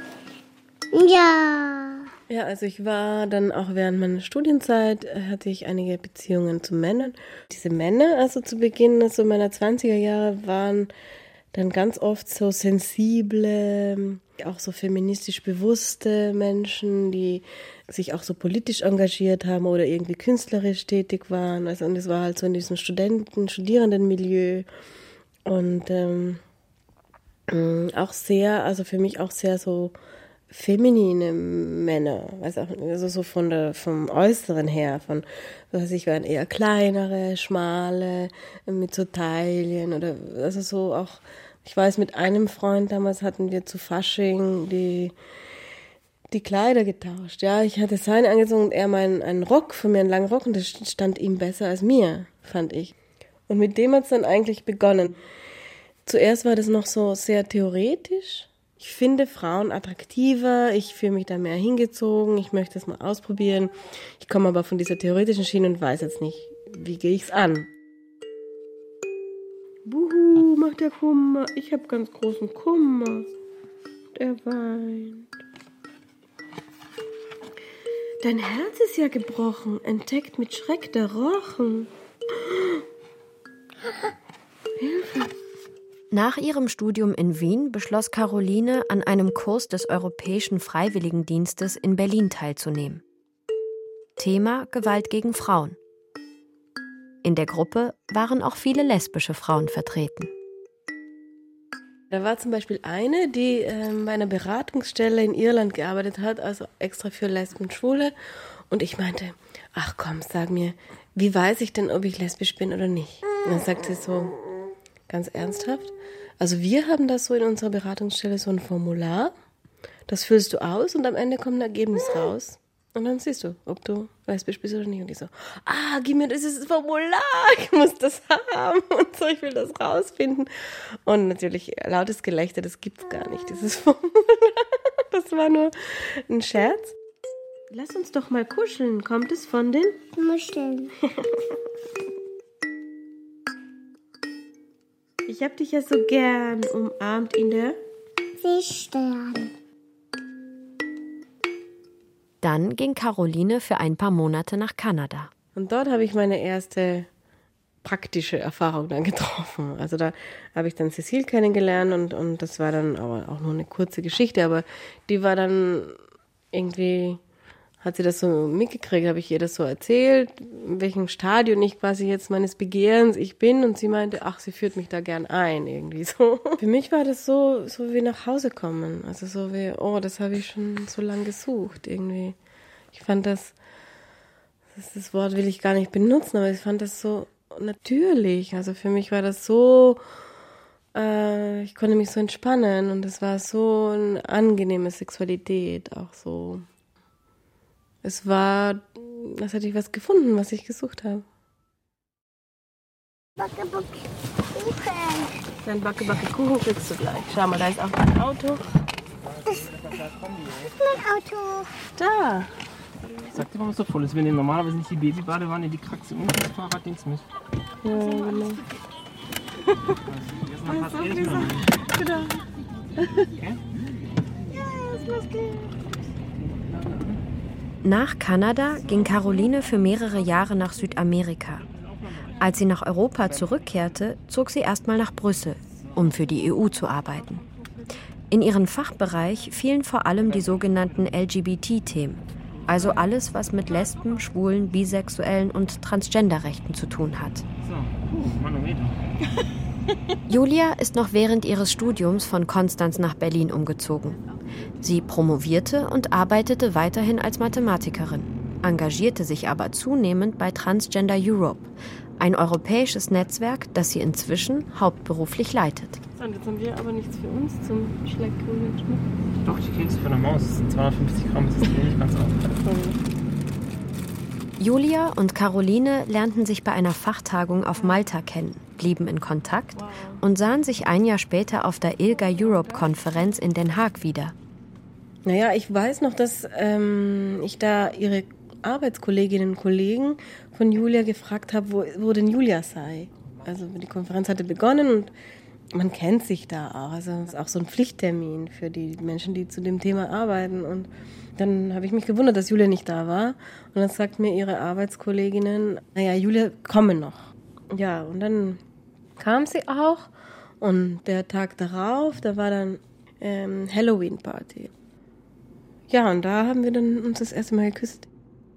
Ja. Ja, also ich war dann auch während meiner Studienzeit, hatte ich einige Beziehungen zu Männern. Diese Männer, also zu Beginn also meiner zwanziger Jahre, waren dann ganz oft so sensible, auch so feministisch bewusste Menschen, die sich auch so politisch engagiert haben oder irgendwie künstlerisch tätig waren. Also und es war halt so in diesem Studenten-, Studierendenmilieu und ähm, auch sehr, also für mich auch sehr so feminine Männer, also, auch, also so von der, vom Äußeren her, von, was weiß ich, waren eher kleinere, schmale, mit so Taillen oder, also so auch, ich weiß, mit einem Freund damals hatten wir zu Fasching die, die Kleider getauscht, ja, ich hatte seine angezogen und er meinen, einen Rock von mir, einen langen Rock und das stand ihm besser als mir, fand ich. Und mit dem hat es dann eigentlich begonnen. Zuerst war das noch so sehr theoretisch. Ich finde Frauen attraktiver, ich fühle mich da mehr hingezogen, ich möchte es mal ausprobieren. Ich komme aber von dieser theoretischen Schiene und weiß jetzt nicht, wie gehe ich es an. Buhu, macht der Kummer, ich habe ganz großen Kummer. Und er weint. Dein Herz ist ja gebrochen, entdeckt mit Schreck der Rochen. Hilfe. Nach ihrem Studium in Wien beschloss Caroline, an einem Kurs des Europäischen Freiwilligendienstes in Berlin teilzunehmen. Thema Gewalt gegen Frauen. In der Gruppe waren auch viele lesbische Frauen vertreten. Da war zum Beispiel eine, die äh, bei einer Beratungsstelle in Irland gearbeitet hat, also extra für Lesben und Schwule. Und ich meinte, ach komm, sag mir, wie weiß ich denn, ob ich lesbisch bin oder nicht? Und dann sagt sie so, ganz ernsthaft, also wir haben das so in unserer Beratungsstelle, so ein Formular, das füllst du aus und am Ende kommt ein Ergebnis raus. Und dann siehst du, ob du lesbisch bist oder nicht. Und ich so, ah, gib mir dieses Formular, ich muss das haben und so, ich will das rausfinden. Und natürlich lautes Gelächter, das gibt's gar nicht, dieses Formular. Das war nur ein Scherz. Lass uns doch mal kuscheln, kommt es von den Muscheln? Ich hab dich ja so gern umarmt in der Seestern. Dann ging Caroline für ein paar Monate nach Kanada. Und dort habe ich meine erste praktische Erfahrung dann getroffen. Also da habe ich dann Cecile kennengelernt und, und das war dann aber auch nur eine kurze Geschichte, aber die war dann irgendwie, hat sie das so mitgekriegt, habe ich ihr das so erzählt, in welchem Stadion ich quasi jetzt meines Begehrens ich bin und sie meinte, ach, sie führt mich da gern ein, irgendwie so. Für mich war das so, so wie nach Hause kommen, also so wie, oh, das habe ich schon so lange gesucht, irgendwie. Ich fand das, das, das Wort will ich gar nicht benutzen, aber ich fand das so natürlich, also für mich war das so, äh, ich konnte mich so entspannen und es war so eine angenehme Sexualität, auch so. Es war, als hätte ich was gefunden, was ich gesucht habe. Backe, Backe, Kuchen. Dein Backe, Backe, Kuchen kriegst du gleich. Schau mal, da ist auch ein Auto. Das ist mein Auto. Da. Sag dir, warum es so voll ist. Wir nehmen normalerweise nicht die Babybadewanne, die Kraxe und das Fahrraddings mit. Ja, genau. Das ist so gesagt. Genau. Ja, es losgeht. Nach Kanada ging Caroline für mehrere Jahre nach Südamerika. Als sie nach Europa zurückkehrte, zog sie erstmal nach Brüssel, um für die E U zu arbeiten. In ihren Fachbereich fielen vor allem die sogenannten L G B T-Themen, also alles, was mit Lesben, Schwulen, Bisexuellen und Transgenderrechten zu tun hat. So, uh, Manometer. Julia ist noch während ihres Studiums von Konstanz nach Berlin umgezogen. Sie promovierte und arbeitete weiterhin als Mathematikerin, engagierte sich aber zunehmend bei Transgender Europe, ein europäisches Netzwerk, das sie inzwischen hauptberuflich leitet. So, und jetzt haben wir aber nichts für uns zum Schlecken mit Schmuck. Doch, die Kekse von der Maus, das sind zweihundertfünfzig Gramm, das ist nicht ganz auf. Julia und Caroline lernten sich bei einer Fachtagung auf Malta kennen, blieben in Kontakt und sahen sich ein Jahr später auf der ILGA Europe-Konferenz in Den Haag wieder. Naja, ich weiß noch, dass ähm, ich da ihre Arbeitskolleginnen und Kollegen von Julia gefragt habe, wo, wo denn Julia sei. Also die Konferenz hatte begonnen und man kennt sich da auch. Also es ist auch so ein Pflichttermin für die Menschen, die zu dem Thema arbeiten. Und dann habe ich mich gewundert, dass Julia nicht da war. Und dann sagt mir ihre Arbeitskolleginnen, naja, Julia, komme noch. Ja, und dann kam sie auch. Und der Tag darauf, da war dann ähm, Halloween-Party. Ja, und da haben wir dann uns das erste Mal geküsst.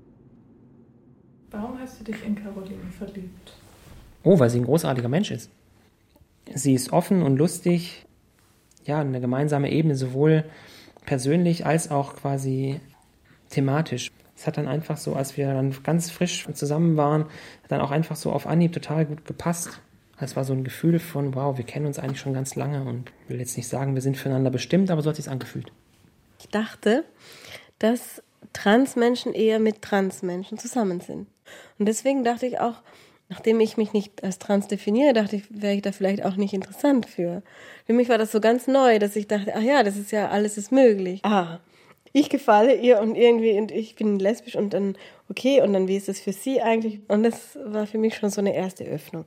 Warum hast du dich in Caroline verliebt? Oh, weil sie ein großartiger Mensch ist. Sie ist offen und lustig. Ja, eine gemeinsame Ebene, sowohl persönlich als auch quasi thematisch. Es hat dann einfach so, als wir dann ganz frisch zusammen waren, hat dann auch einfach so auf Anhieb total gut gepasst. Es war so ein Gefühl von, wow, wir kennen uns eigentlich schon ganz lange und ich will jetzt nicht sagen, wir sind füreinander bestimmt, aber so hat es sich angefühlt. Ich dachte, dass Transmenschen eher mit Transmenschen zusammen sind. Und deswegen dachte ich auch, nachdem ich mich nicht als trans definiere, dachte ich, wäre ich da vielleicht auch nicht interessant für. Für mich war das so ganz neu, dass ich dachte, ach ja, das ist ja, alles ist möglich. Ah, ich gefalle ihr und irgendwie, und ich bin lesbisch und dann, okay, und dann, wie ist das für sie eigentlich? Und das war für mich schon so eine erste Öffnung.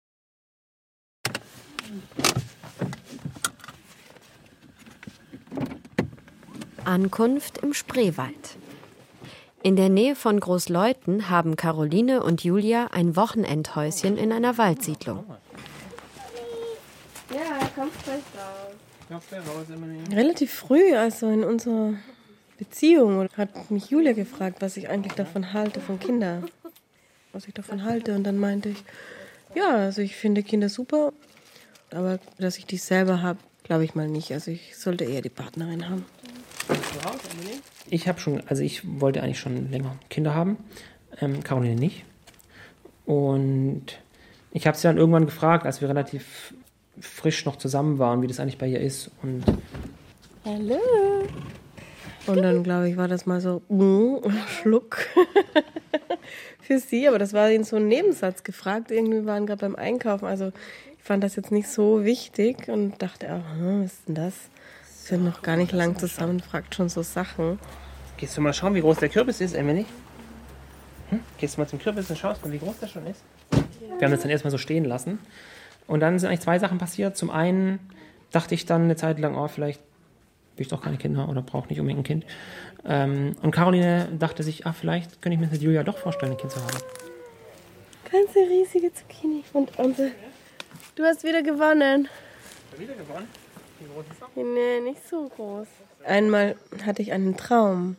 Ankunft im Spreewald. In der Nähe von Großleuthen haben Caroline und Julia ein Wochenendhäuschen in einer Waldsiedlung. Ja, kommst gleich raus. Relativ früh, also in unserer Beziehung, hat mich Julia gefragt, was ich eigentlich davon halte, von Kindern. Was ich davon halte. Und dann meinte ich, ja, also ich finde Kinder super, aber dass ich die selber habe, glaube ich mal nicht. Also ich sollte eher die Partnerin haben. Ich habe schon, also ich wollte eigentlich schon länger Kinder haben, ähm, Caroline nicht. Und ich habe sie dann irgendwann gefragt, als wir relativ frisch noch zusammen waren, wie das eigentlich bei ihr ist. Und hallo. Und dann, glaube ich, war das mal so, mm, Schluck für sie. Aber das war in so einem Nebensatz gefragt. Irgendwie waren gerade beim Einkaufen. Also ich fand das jetzt nicht so wichtig und dachte, oh, was ist denn das? Wir sind noch gar nicht lang zusammen, fragt schon so Sachen. Gehst du mal schauen, wie groß der Kürbis ist, Emily? Hm? Gehst du mal zum Kürbis und schaust mal, wie groß der schon ist? Wir haben das dann erstmal so stehen lassen. Und dann sind eigentlich zwei Sachen passiert. Zum einen dachte ich dann eine Zeit lang, oh, vielleicht will ich doch keine Kinder oder brauche nicht unbedingt ein Kind. Ähm, und Caroline dachte sich, ah, vielleicht könnte ich mir mit Julia doch vorstellen, ein Kind zu haben. Ganz eine riesige Zucchini. Und unsere, du hast wieder gewonnen. Wieder gewonnen? Wie groß ist das? Nee, nicht so groß. Einmal hatte ich einen Traum.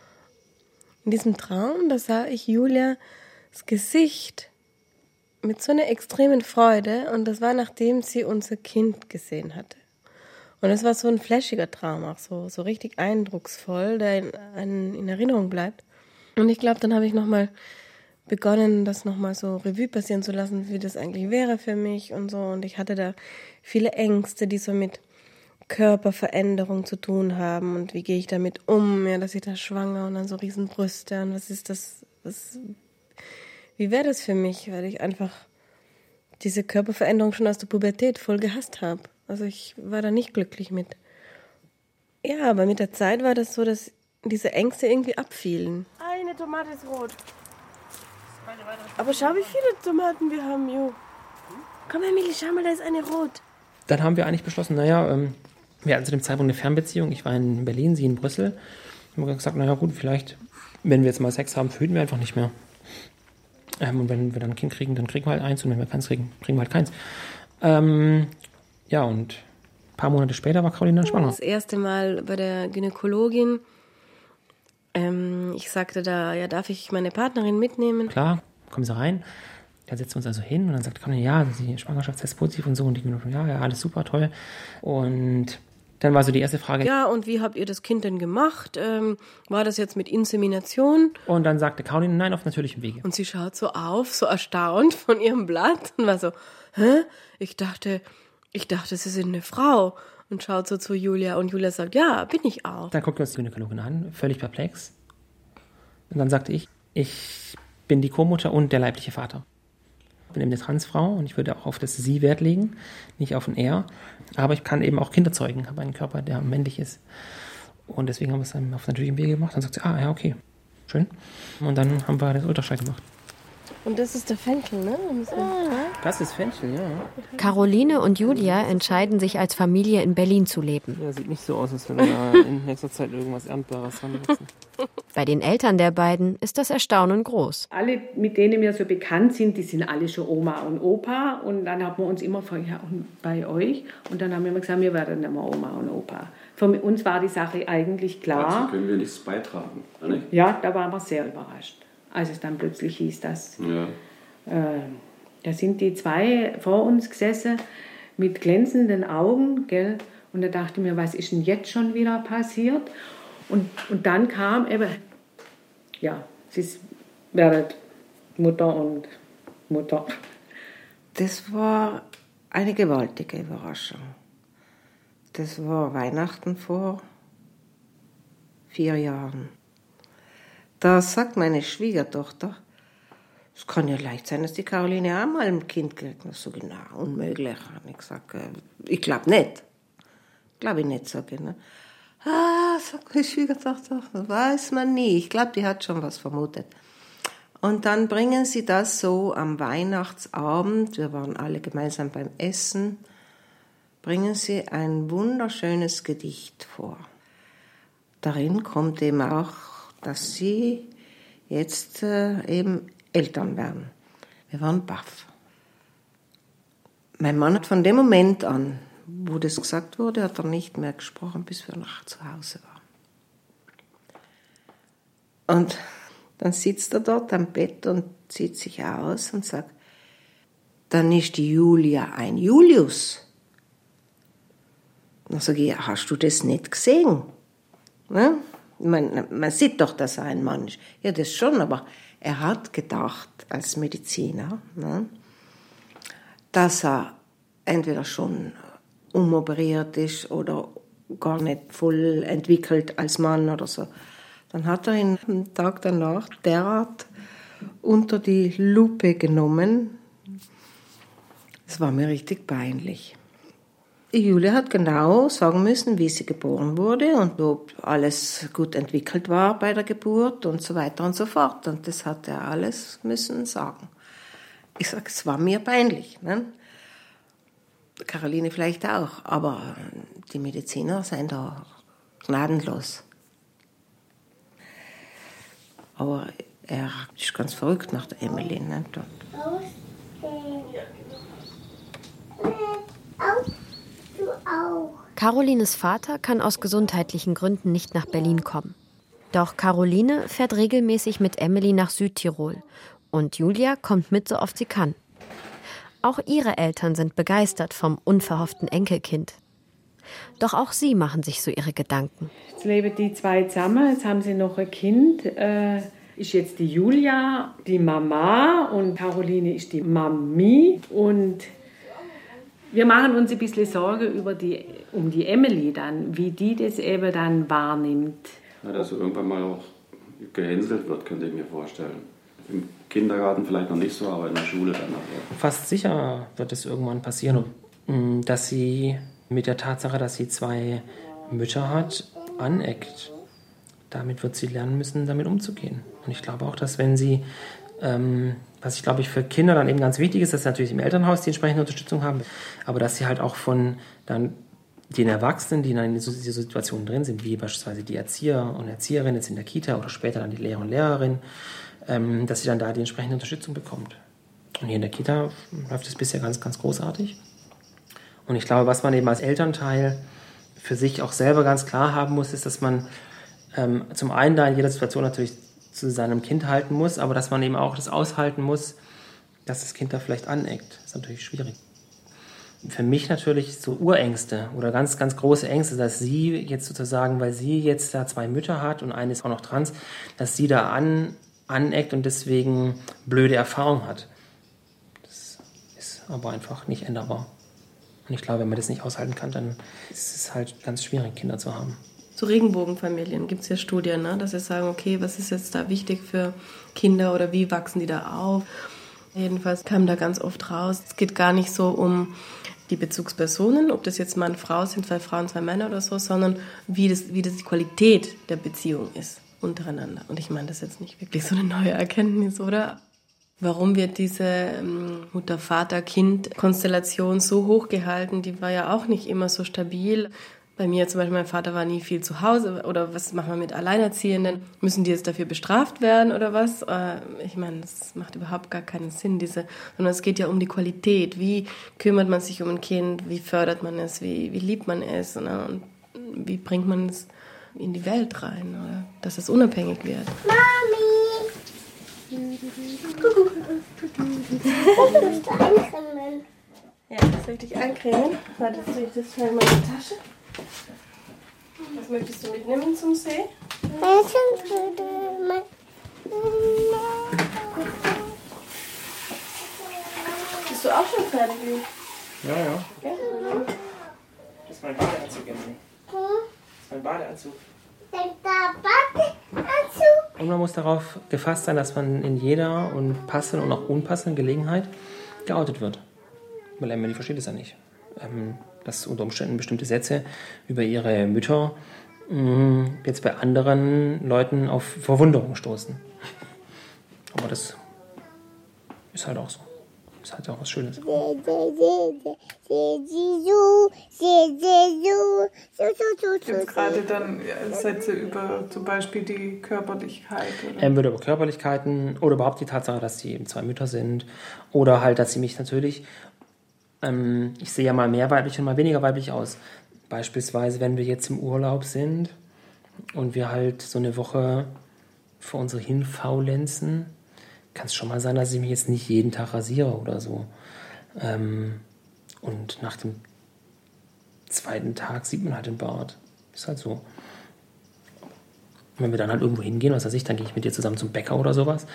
In diesem Traum, da sah ich Julias Gesicht mit so einer extremen Freude. Und das war, nachdem sie unser Kind gesehen hatte. Und es war so ein flashiger Traum, auch so, so richtig eindrucksvoll, der in, in, in Erinnerung bleibt. Und ich glaube, dann habe ich nochmal begonnen, das nochmal so Revue passieren zu lassen, wie das eigentlich wäre für mich und so. Und ich hatte da viele Ängste, die so mit Körperveränderung zu tun haben. Und wie gehe ich damit um, ja, dass ich da schwanger und dann so riesen Brüste. Und was ist das, was, wie wäre das für mich, weil ich einfach diese Körperveränderung schon aus der Pubertät voll gehasst habe. Also ich war da nicht glücklich mit. Ja, aber mit der Zeit war das so, dass diese Ängste irgendwie abfielen. Eine Tomate ist rot. Aber schau, wie viele Tomaten wir haben, Jo. Komm, Emilie, schau mal, da ist eine rot. Dann haben wir eigentlich beschlossen, naja, ähm, wir hatten zu dem Zeitpunkt eine Fernbeziehung. Ich war in Berlin, sie in Brüssel. Wir haben gesagt, naja gut, vielleicht, wenn wir jetzt mal Sex haben, verhüten wir einfach nicht mehr. Ähm, und wenn wir dann ein Kind kriegen, dann kriegen wir halt eins. Und wenn wir keins kriegen, kriegen wir halt keins. Ähm, ja, und ein paar Monate später war Caroline dann schwanger. Das erste Mal bei der Gynäkologin, ähm, ich sagte da, ja, darf ich meine Partnerin mitnehmen? Klar, kommen Sie rein. Dann setzen wir uns also hin und dann sagt Caroline, ja, die Schwangerschaftstest positiv und so. Und die Gynäkologin, ja, ja, alles super, toll. Und dann war so die erste Frage. Ja, und wie habt ihr das Kind denn gemacht? Ähm, war das jetzt mit Insemination? Und dann sagte Caroline, nein, auf natürlichem Wege. Und sie schaut so auf, so erstaunt von ihrem Blatt und war so, hä? Ich dachte, ich dachte, sie sind eine Frau. Und schaut so zu Julia und Julia sagt, ja, bin ich auch. Dann guckt uns die Gynäkologin an, völlig perplex. Und dann sagte ich, ich bin die Co-Mutter und der leibliche Vater. Ich bin eben eine Transfrau und ich würde auch auf das Sie Wert legen, nicht auf ein Er. Aber ich kann eben auch Kinder zeugen, habe einen Körper, der männlich ist. Und deswegen haben wir es dann auf natürlichem Wege gemacht. Dann sagt sie, ah, ja, okay, schön. Und dann haben wir das Ultraschall gemacht. Und das ist der Fenchel, ne? Das ist Fenchel, ja. Caroline und Julia entscheiden sich als Familie in Berlin zu leben. Ja, sieht nicht so aus, als wenn wir da in nächster Zeit irgendwas Erntbares dran nutzen. Bei den Eltern der beiden ist das Erstaunen groß. Alle, mit denen wir so bekannt sind, die sind alle schon Oma und Opa. Und dann haben wir uns immer gefragt, ja, und bei euch? Und dann haben wir immer gesagt, wir werden immer Oma und Opa. Für uns war die Sache eigentlich klar. Dazu können wir nichts beitragen, oder nicht? Ja, da waren wir sehr überrascht, als es dann plötzlich hieß, dass... Ja. Äh, da sind die zwei vor uns gesessen mit glänzenden Augen, gell? Und da dachte ich mir, was ist denn jetzt schon wieder passiert? Und, und dann kam eben, ja, sie werden Mutter und Mutter. Das war eine gewaltige Überraschung. Das war Weihnachten vor vier Jahren. Da sagt meine Schwiegertochter, es kann ja leicht sein, dass die Caroline auch mal ein Kind kriegt. So genau, unmöglich. Und ich sage, ich glaube nicht. Glaube ich nicht, sage ich. Ne? Ah, sagt meine Schwiegertochter, weiß man nie. Ich glaube, die hat schon was vermutet. Und dann bringen sie das so am Weihnachtsabend, wir waren alle gemeinsam beim Essen, bringen sie ein wunderschönes Gedicht vor. Darin kommt eben auch, dass sie jetzt äh, eben Eltern werden. Wir waren baff. Mein Mann hat von dem Moment an, wo das gesagt wurde, hat er nicht mehr gesprochen, bis wir nach zu Hause waren. Und dann sitzt er dort am Bett und zieht sich aus und sagt, dann ist die Julia ein Julius. Dann sage ich, ja, hast du das nicht gesehen? Ne? Man, man sieht doch, dass er ein Mann ist. Ja, das schon, aber er hat gedacht, als Mediziner, ne, dass er entweder schon umoperiert ist oder gar nicht voll entwickelt als Mann oder so. Dann hat er ihn am Tag danach derart unter die Lupe genommen. Es war mir richtig peinlich. Julia hat genau sagen müssen, wie sie geboren wurde und ob alles gut entwickelt war bei der Geburt und so weiter und so fort. Und das hat er alles müssen sagen. Ich sage, es war mir peinlich. Ne? Caroline vielleicht auch, aber die Mediziner sind da gnadenlos. Aber er ist ganz verrückt nach der Emily. Ne? Carolines Vater kann aus gesundheitlichen Gründen nicht nach Berlin kommen. Doch Caroline fährt regelmäßig mit Emily nach Südtirol und Julia kommt mit, so oft sie kann. Auch ihre Eltern sind begeistert vom unverhofften Enkelkind. Doch auch sie machen sich so ihre Gedanken. Jetzt leben die zwei zusammen, jetzt haben sie noch ein Kind. Äh, ist jetzt die Julia, die Mama, und Caroline ist die Mami. Und wir machen uns ein bisschen Sorge über die, um die Emily dann, wie die das eben dann wahrnimmt. Ja, dass irgendwann mal auch gehänselt wird, könnte ich mir vorstellen. Im Kindergarten vielleicht noch nicht so, aber in der Schule dann auch. Fast sicher wird es irgendwann passieren, dass sie mit der Tatsache, dass sie zwei Mütter hat, aneckt. Damit wird sie lernen müssen, damit umzugehen. Und ich glaube auch, dass wenn sie, ähm, was ich glaube ich für Kinder dann eben ganz wichtig ist, dass sie natürlich im Elternhaus die entsprechende Unterstützung haben, aber dass sie halt auch von dann den Erwachsenen, die dann in dieser Situation drin sind, wie beispielsweise die Erzieher und Erzieherinnen jetzt in der Kita oder später dann die Lehrer und Lehrerinnen, ähm, dass sie dann da die entsprechende Unterstützung bekommt. Und hier in der Kita läuft es bisher ganz, ganz großartig. Und ich glaube, was man eben als Elternteil für sich auch selber ganz klar haben muss, ist, dass man ähm, zum einen da in jeder Situation natürlich zu seinem Kind halten muss, aber dass man eben auch das aushalten muss, dass das Kind da vielleicht aneckt. Das ist natürlich schwierig. Für mich natürlich so Urängste oder ganz, ganz große Ängste, dass sie jetzt sozusagen, weil sie jetzt da zwei Mütter hat und eine ist auch noch trans, dass sie da an, aneckt und deswegen blöde Erfahrungen hat. Das ist aber einfach nicht änderbar. Und ich glaube, wenn man das nicht aushalten kann, dann ist es halt ganz schwierig, Kinder zu haben. Zu Regenbogenfamilien gibt es ja Studien, ne? Dass sie sagen, okay, was ist jetzt da wichtig für Kinder oder wie wachsen die da auf? Jedenfalls kam da ganz oft raus, es geht gar nicht so um die Bezugspersonen, ob das jetzt Mann, Frau sind, zwei Frauen, zwei Männer oder so, sondern wie das, wie das die Qualität der Beziehung ist untereinander. Und ich meine, das ist jetzt nicht wirklich so eine neue Erkenntnis, oder? Warum wird diese ähm, Mutter-Vater-Kind-Konstellation so hochgehalten? Die war ja auch nicht immer so stabil. Bei mir zum Beispiel, mein Vater war nie viel zu Hause. Oder was machen wir mit Alleinerziehenden? Müssen die jetzt dafür bestraft werden oder was? Äh, ich meine, das macht überhaupt gar keinen Sinn, diese, sondern es geht ja um die Qualität. Wie kümmert man sich um ein Kind? Wie fördert man es? Wie, wie liebt man es? Ne? Und wie bringt man es in die Welt rein? Oder dass es unabhängig wird? Mami! Kuckuck. Willst du eincremen? Ja, soll ich dich eincremen? Warte, das ich das schnell in meine Tasche. Was möchtest du mitnehmen zum See? Bist du auch schon fertig? Ja, ja. Ja? Das ist mein Badeanzug, Emily. Das ist mein Badeanzug. Und man muss darauf gefasst sein, dass man in jeder und passenden und auch unpassenden Gelegenheit geoutet wird. Weil Emily versteht es ja nicht. Ähm, dass unter Umständen bestimmte Sätze über ihre Mütter mh, jetzt bei anderen Leuten auf Verwunderung stoßen. Aber das ist halt auch so. Ist halt auch was Schönes. Gibt gerade dann Sätze über zum Beispiel die Körperlichkeit? Oder? Entweder über Körperlichkeiten oder überhaupt die Tatsache, dass sie eben zwei Mütter sind. Oder halt, dass sie mich natürlich, ähm, ich sehe ja mal mehr weiblich und mal weniger weiblich aus. Beispielsweise, wenn wir jetzt im Urlaub sind und wir halt so eine Woche vor unsere hinfaulenzen, kann es schon mal sein, dass ich mich jetzt nicht jeden Tag rasiere oder so. Ähm, und nach dem zweiten Tag sieht man halt den Bart. Ist halt so. Und wenn wir dann halt irgendwo hingehen, was weiß ich, dann gehe ich mit dir zusammen zum Bäcker oder sowas.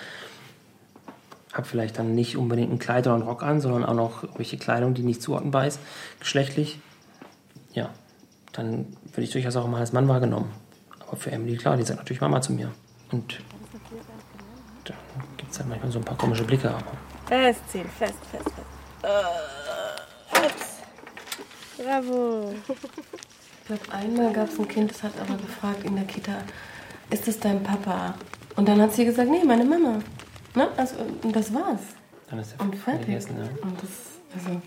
Hab vielleicht dann nicht unbedingt ein Kleid oder einen Rock an, sondern auch noch welche Kleidung, die nicht zuordnenbar ist, geschlechtlich. Ja, dann würde ich durchaus auch mal als Mann wahrgenommen. Aber für Emily, klar, die sagt natürlich Mama zu mir. Und dann gibt es halt manchmal so ein paar komische Blicke. Aber Festziehen, fest, fest, fest. Uh, ups. Bravo. Ich glaube, einmal gab es ein Kind, das hat aber gefragt in der Kita, ist das dein Papa? Und dann hat sie gesagt, nee, meine Mama. Ne? Also, und das war's. Dann ist der und fertig. Gegessen, ja. Und das, also,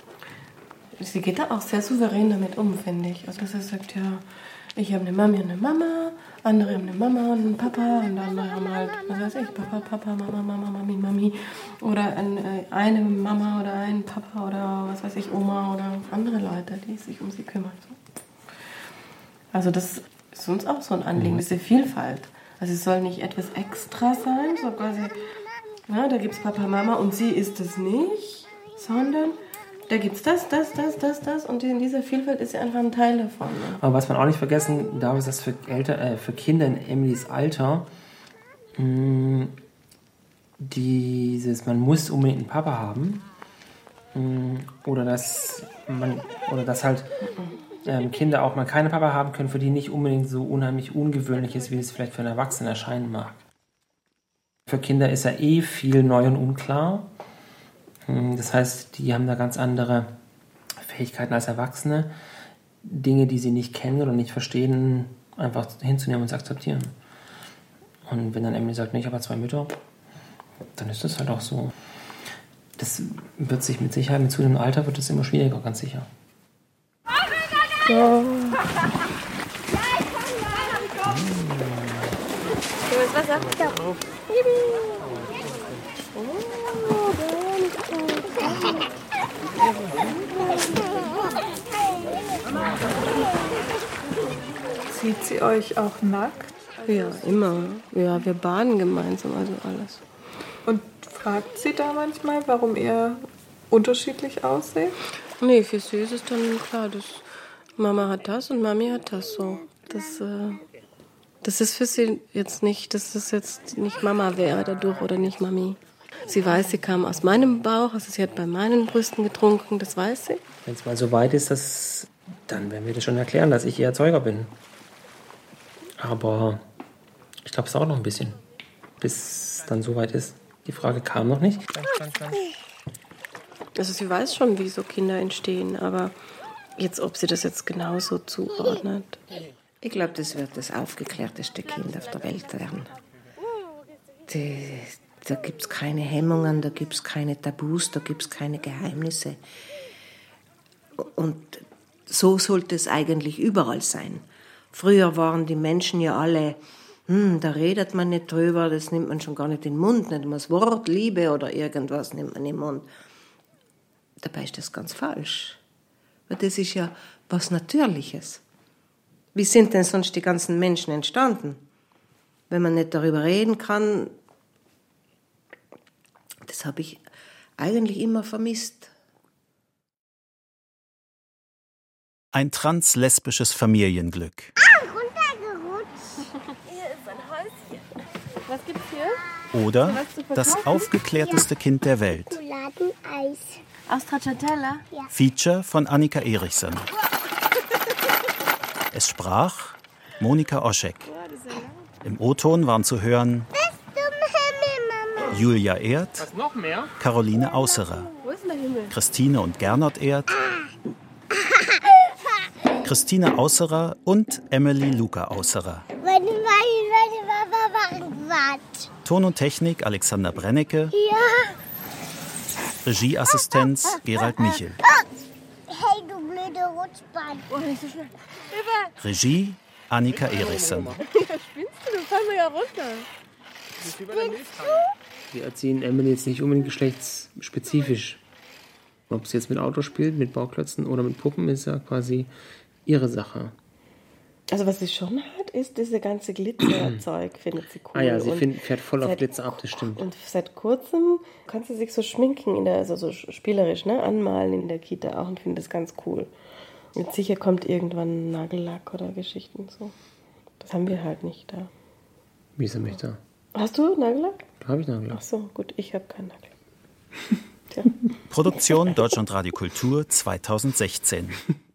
sie geht da auch sehr souverän damit um, finde ich. Also, dass er sagt, ja, ich habe eine Mami und eine Mama, andere haben eine Mama und einen Papa und andere haben halt, was weiß ich, Papa, Papa, Mama, Mama, Mami, Mami. Oder eine, eine Mama oder ein Papa oder was weiß ich, Oma oder andere Leute, die sich um sie kümmern. Also das ist uns auch so ein Anliegen, diese Vielfalt. Also es soll nicht etwas extra sein, so quasi, ja, da gibt es Papa, Mama und sie ist es nicht, sondern da gibt es das, das, das, das, das und in dieser Vielfalt ist sie einfach ein Teil davon. Ne? Aber was man auch nicht vergessen darf, ist, dass für, Eltern, äh, für Kinder in Emilys Alter mh, dieses, man muss unbedingt einen Papa haben mh, oder dass man oder dass halt ähm, Kinder auch mal keine Papa haben können, für die nicht unbedingt so unheimlich ungewöhnlich ist, wie es vielleicht für einen Erwachsenen erscheinen mag. Für Kinder ist ja eh viel neu und unklar. Das heißt, die haben da ganz andere Fähigkeiten als Erwachsene, Dinge, die sie nicht kennen oder nicht verstehen, einfach hinzunehmen und zu akzeptieren. Und wenn dann Emily sagt, nee, ich habe zwei Mütter, dann ist das halt auch so. Das wird sich mit Sicherheit, mit zunehmendem Alter wird es immer schwieriger, ganz sicher. So. Du willst Wasser? Ja. Sieht sie euch auch nackt? Ja, immer. Ja, wir baden gemeinsam, also alles. Und fragt sie da manchmal, warum ihr unterschiedlich aussieht? Nee, für sie ist es dann klar, dass Mama hat das und Mami hat das so. Das, äh, das ist für sie jetzt nicht, dass das jetzt nicht Mama wäre dadurch oder nicht Mami. Sie weiß, sie kam aus meinem Bauch, also sie hat bei meinen Brüsten getrunken, das weiß sie. Wenn es mal so weit ist, dass, dann werden wir das schon erklären, dass ich ihr Erzeuger bin. Aber ich glaube, es dauert noch ein bisschen, bis es dann so weit ist. Die Frage kam noch nicht. Also sie weiß schon, wie so Kinder entstehen, aber jetzt, ob sie das jetzt genauso zuordnet. Ich glaube, das wird das aufgeklärteste Kind auf der Welt werden. Die, da gibt es keine Hemmungen, da gibt es keine Tabus, da gibt es keine Geheimnisse. Und so sollte es eigentlich überall sein. Früher waren die Menschen ja alle, hm, da redet man nicht drüber, das nimmt man schon gar nicht in den Mund, nicht mal das Wort Liebe oder irgendwas nimmt man in den Mund. Dabei ist das ganz falsch. Weil das ist ja was Natürliches. Wie sind denn sonst die ganzen Menschen entstanden? Wenn man nicht darüber reden kann, das habe ich eigentlich immer vermisst. Ein translesbisches Familienglück. Ah, runtergerutscht. Hier ist ein Häuschen. Was gibt's hier? Oder das aufgeklärteste Kind der Welt. Schokoladeneis. Aus Stracciatella? Ja. Feature von Annika Erichsen. Es sprach Monika Oschek. Im O-Ton waren zu hören Bis zum Himmel, Mama. Julia Erd, Was noch mehr? Caroline Ausserer, Wo ist denn der Himmel? Christine und Gernot Erd, Christine Ausserer und Emily Luca Ausserer. Warte, warte, warte, warte, warte. Ton und Technik Alexander Brennecke. Ja. Regieassistenz Gerald Michel. Hey, du blöde Rutschbahn. Oh, nicht so schnell. Regie Annika Erichsen. Ja, spinnst du? Dann fallen wir ja runter. Wir erziehen Emily jetzt nicht unbedingt geschlechtsspezifisch. Ob sie jetzt mit Auto spielt, mit Bauklötzen oder mit Puppen, ist ja quasi ihre Sache. Also was sie schon hat, ist diese ganze Glitzerzeug, findet sie cool. Ah ja, sie Und find, fährt voll auf seit- Glitzer ab, das stimmt. Und seit kurzem kann sie sich so schminken, in der, also so spielerisch, ne, anmalen in der Kita auch und finde das ganz cool. Jetzt sicher kommt irgendwann Nagellack oder Geschichten so. Das haben wir halt nicht da. Wie ist er mich da? Hast du Nagellack? Da habe ich Nagellack. Ach so, gut, ich habe keinen Nagellack. Tja. Produktion Deutschlandradio Kultur zweitausendsechzehn.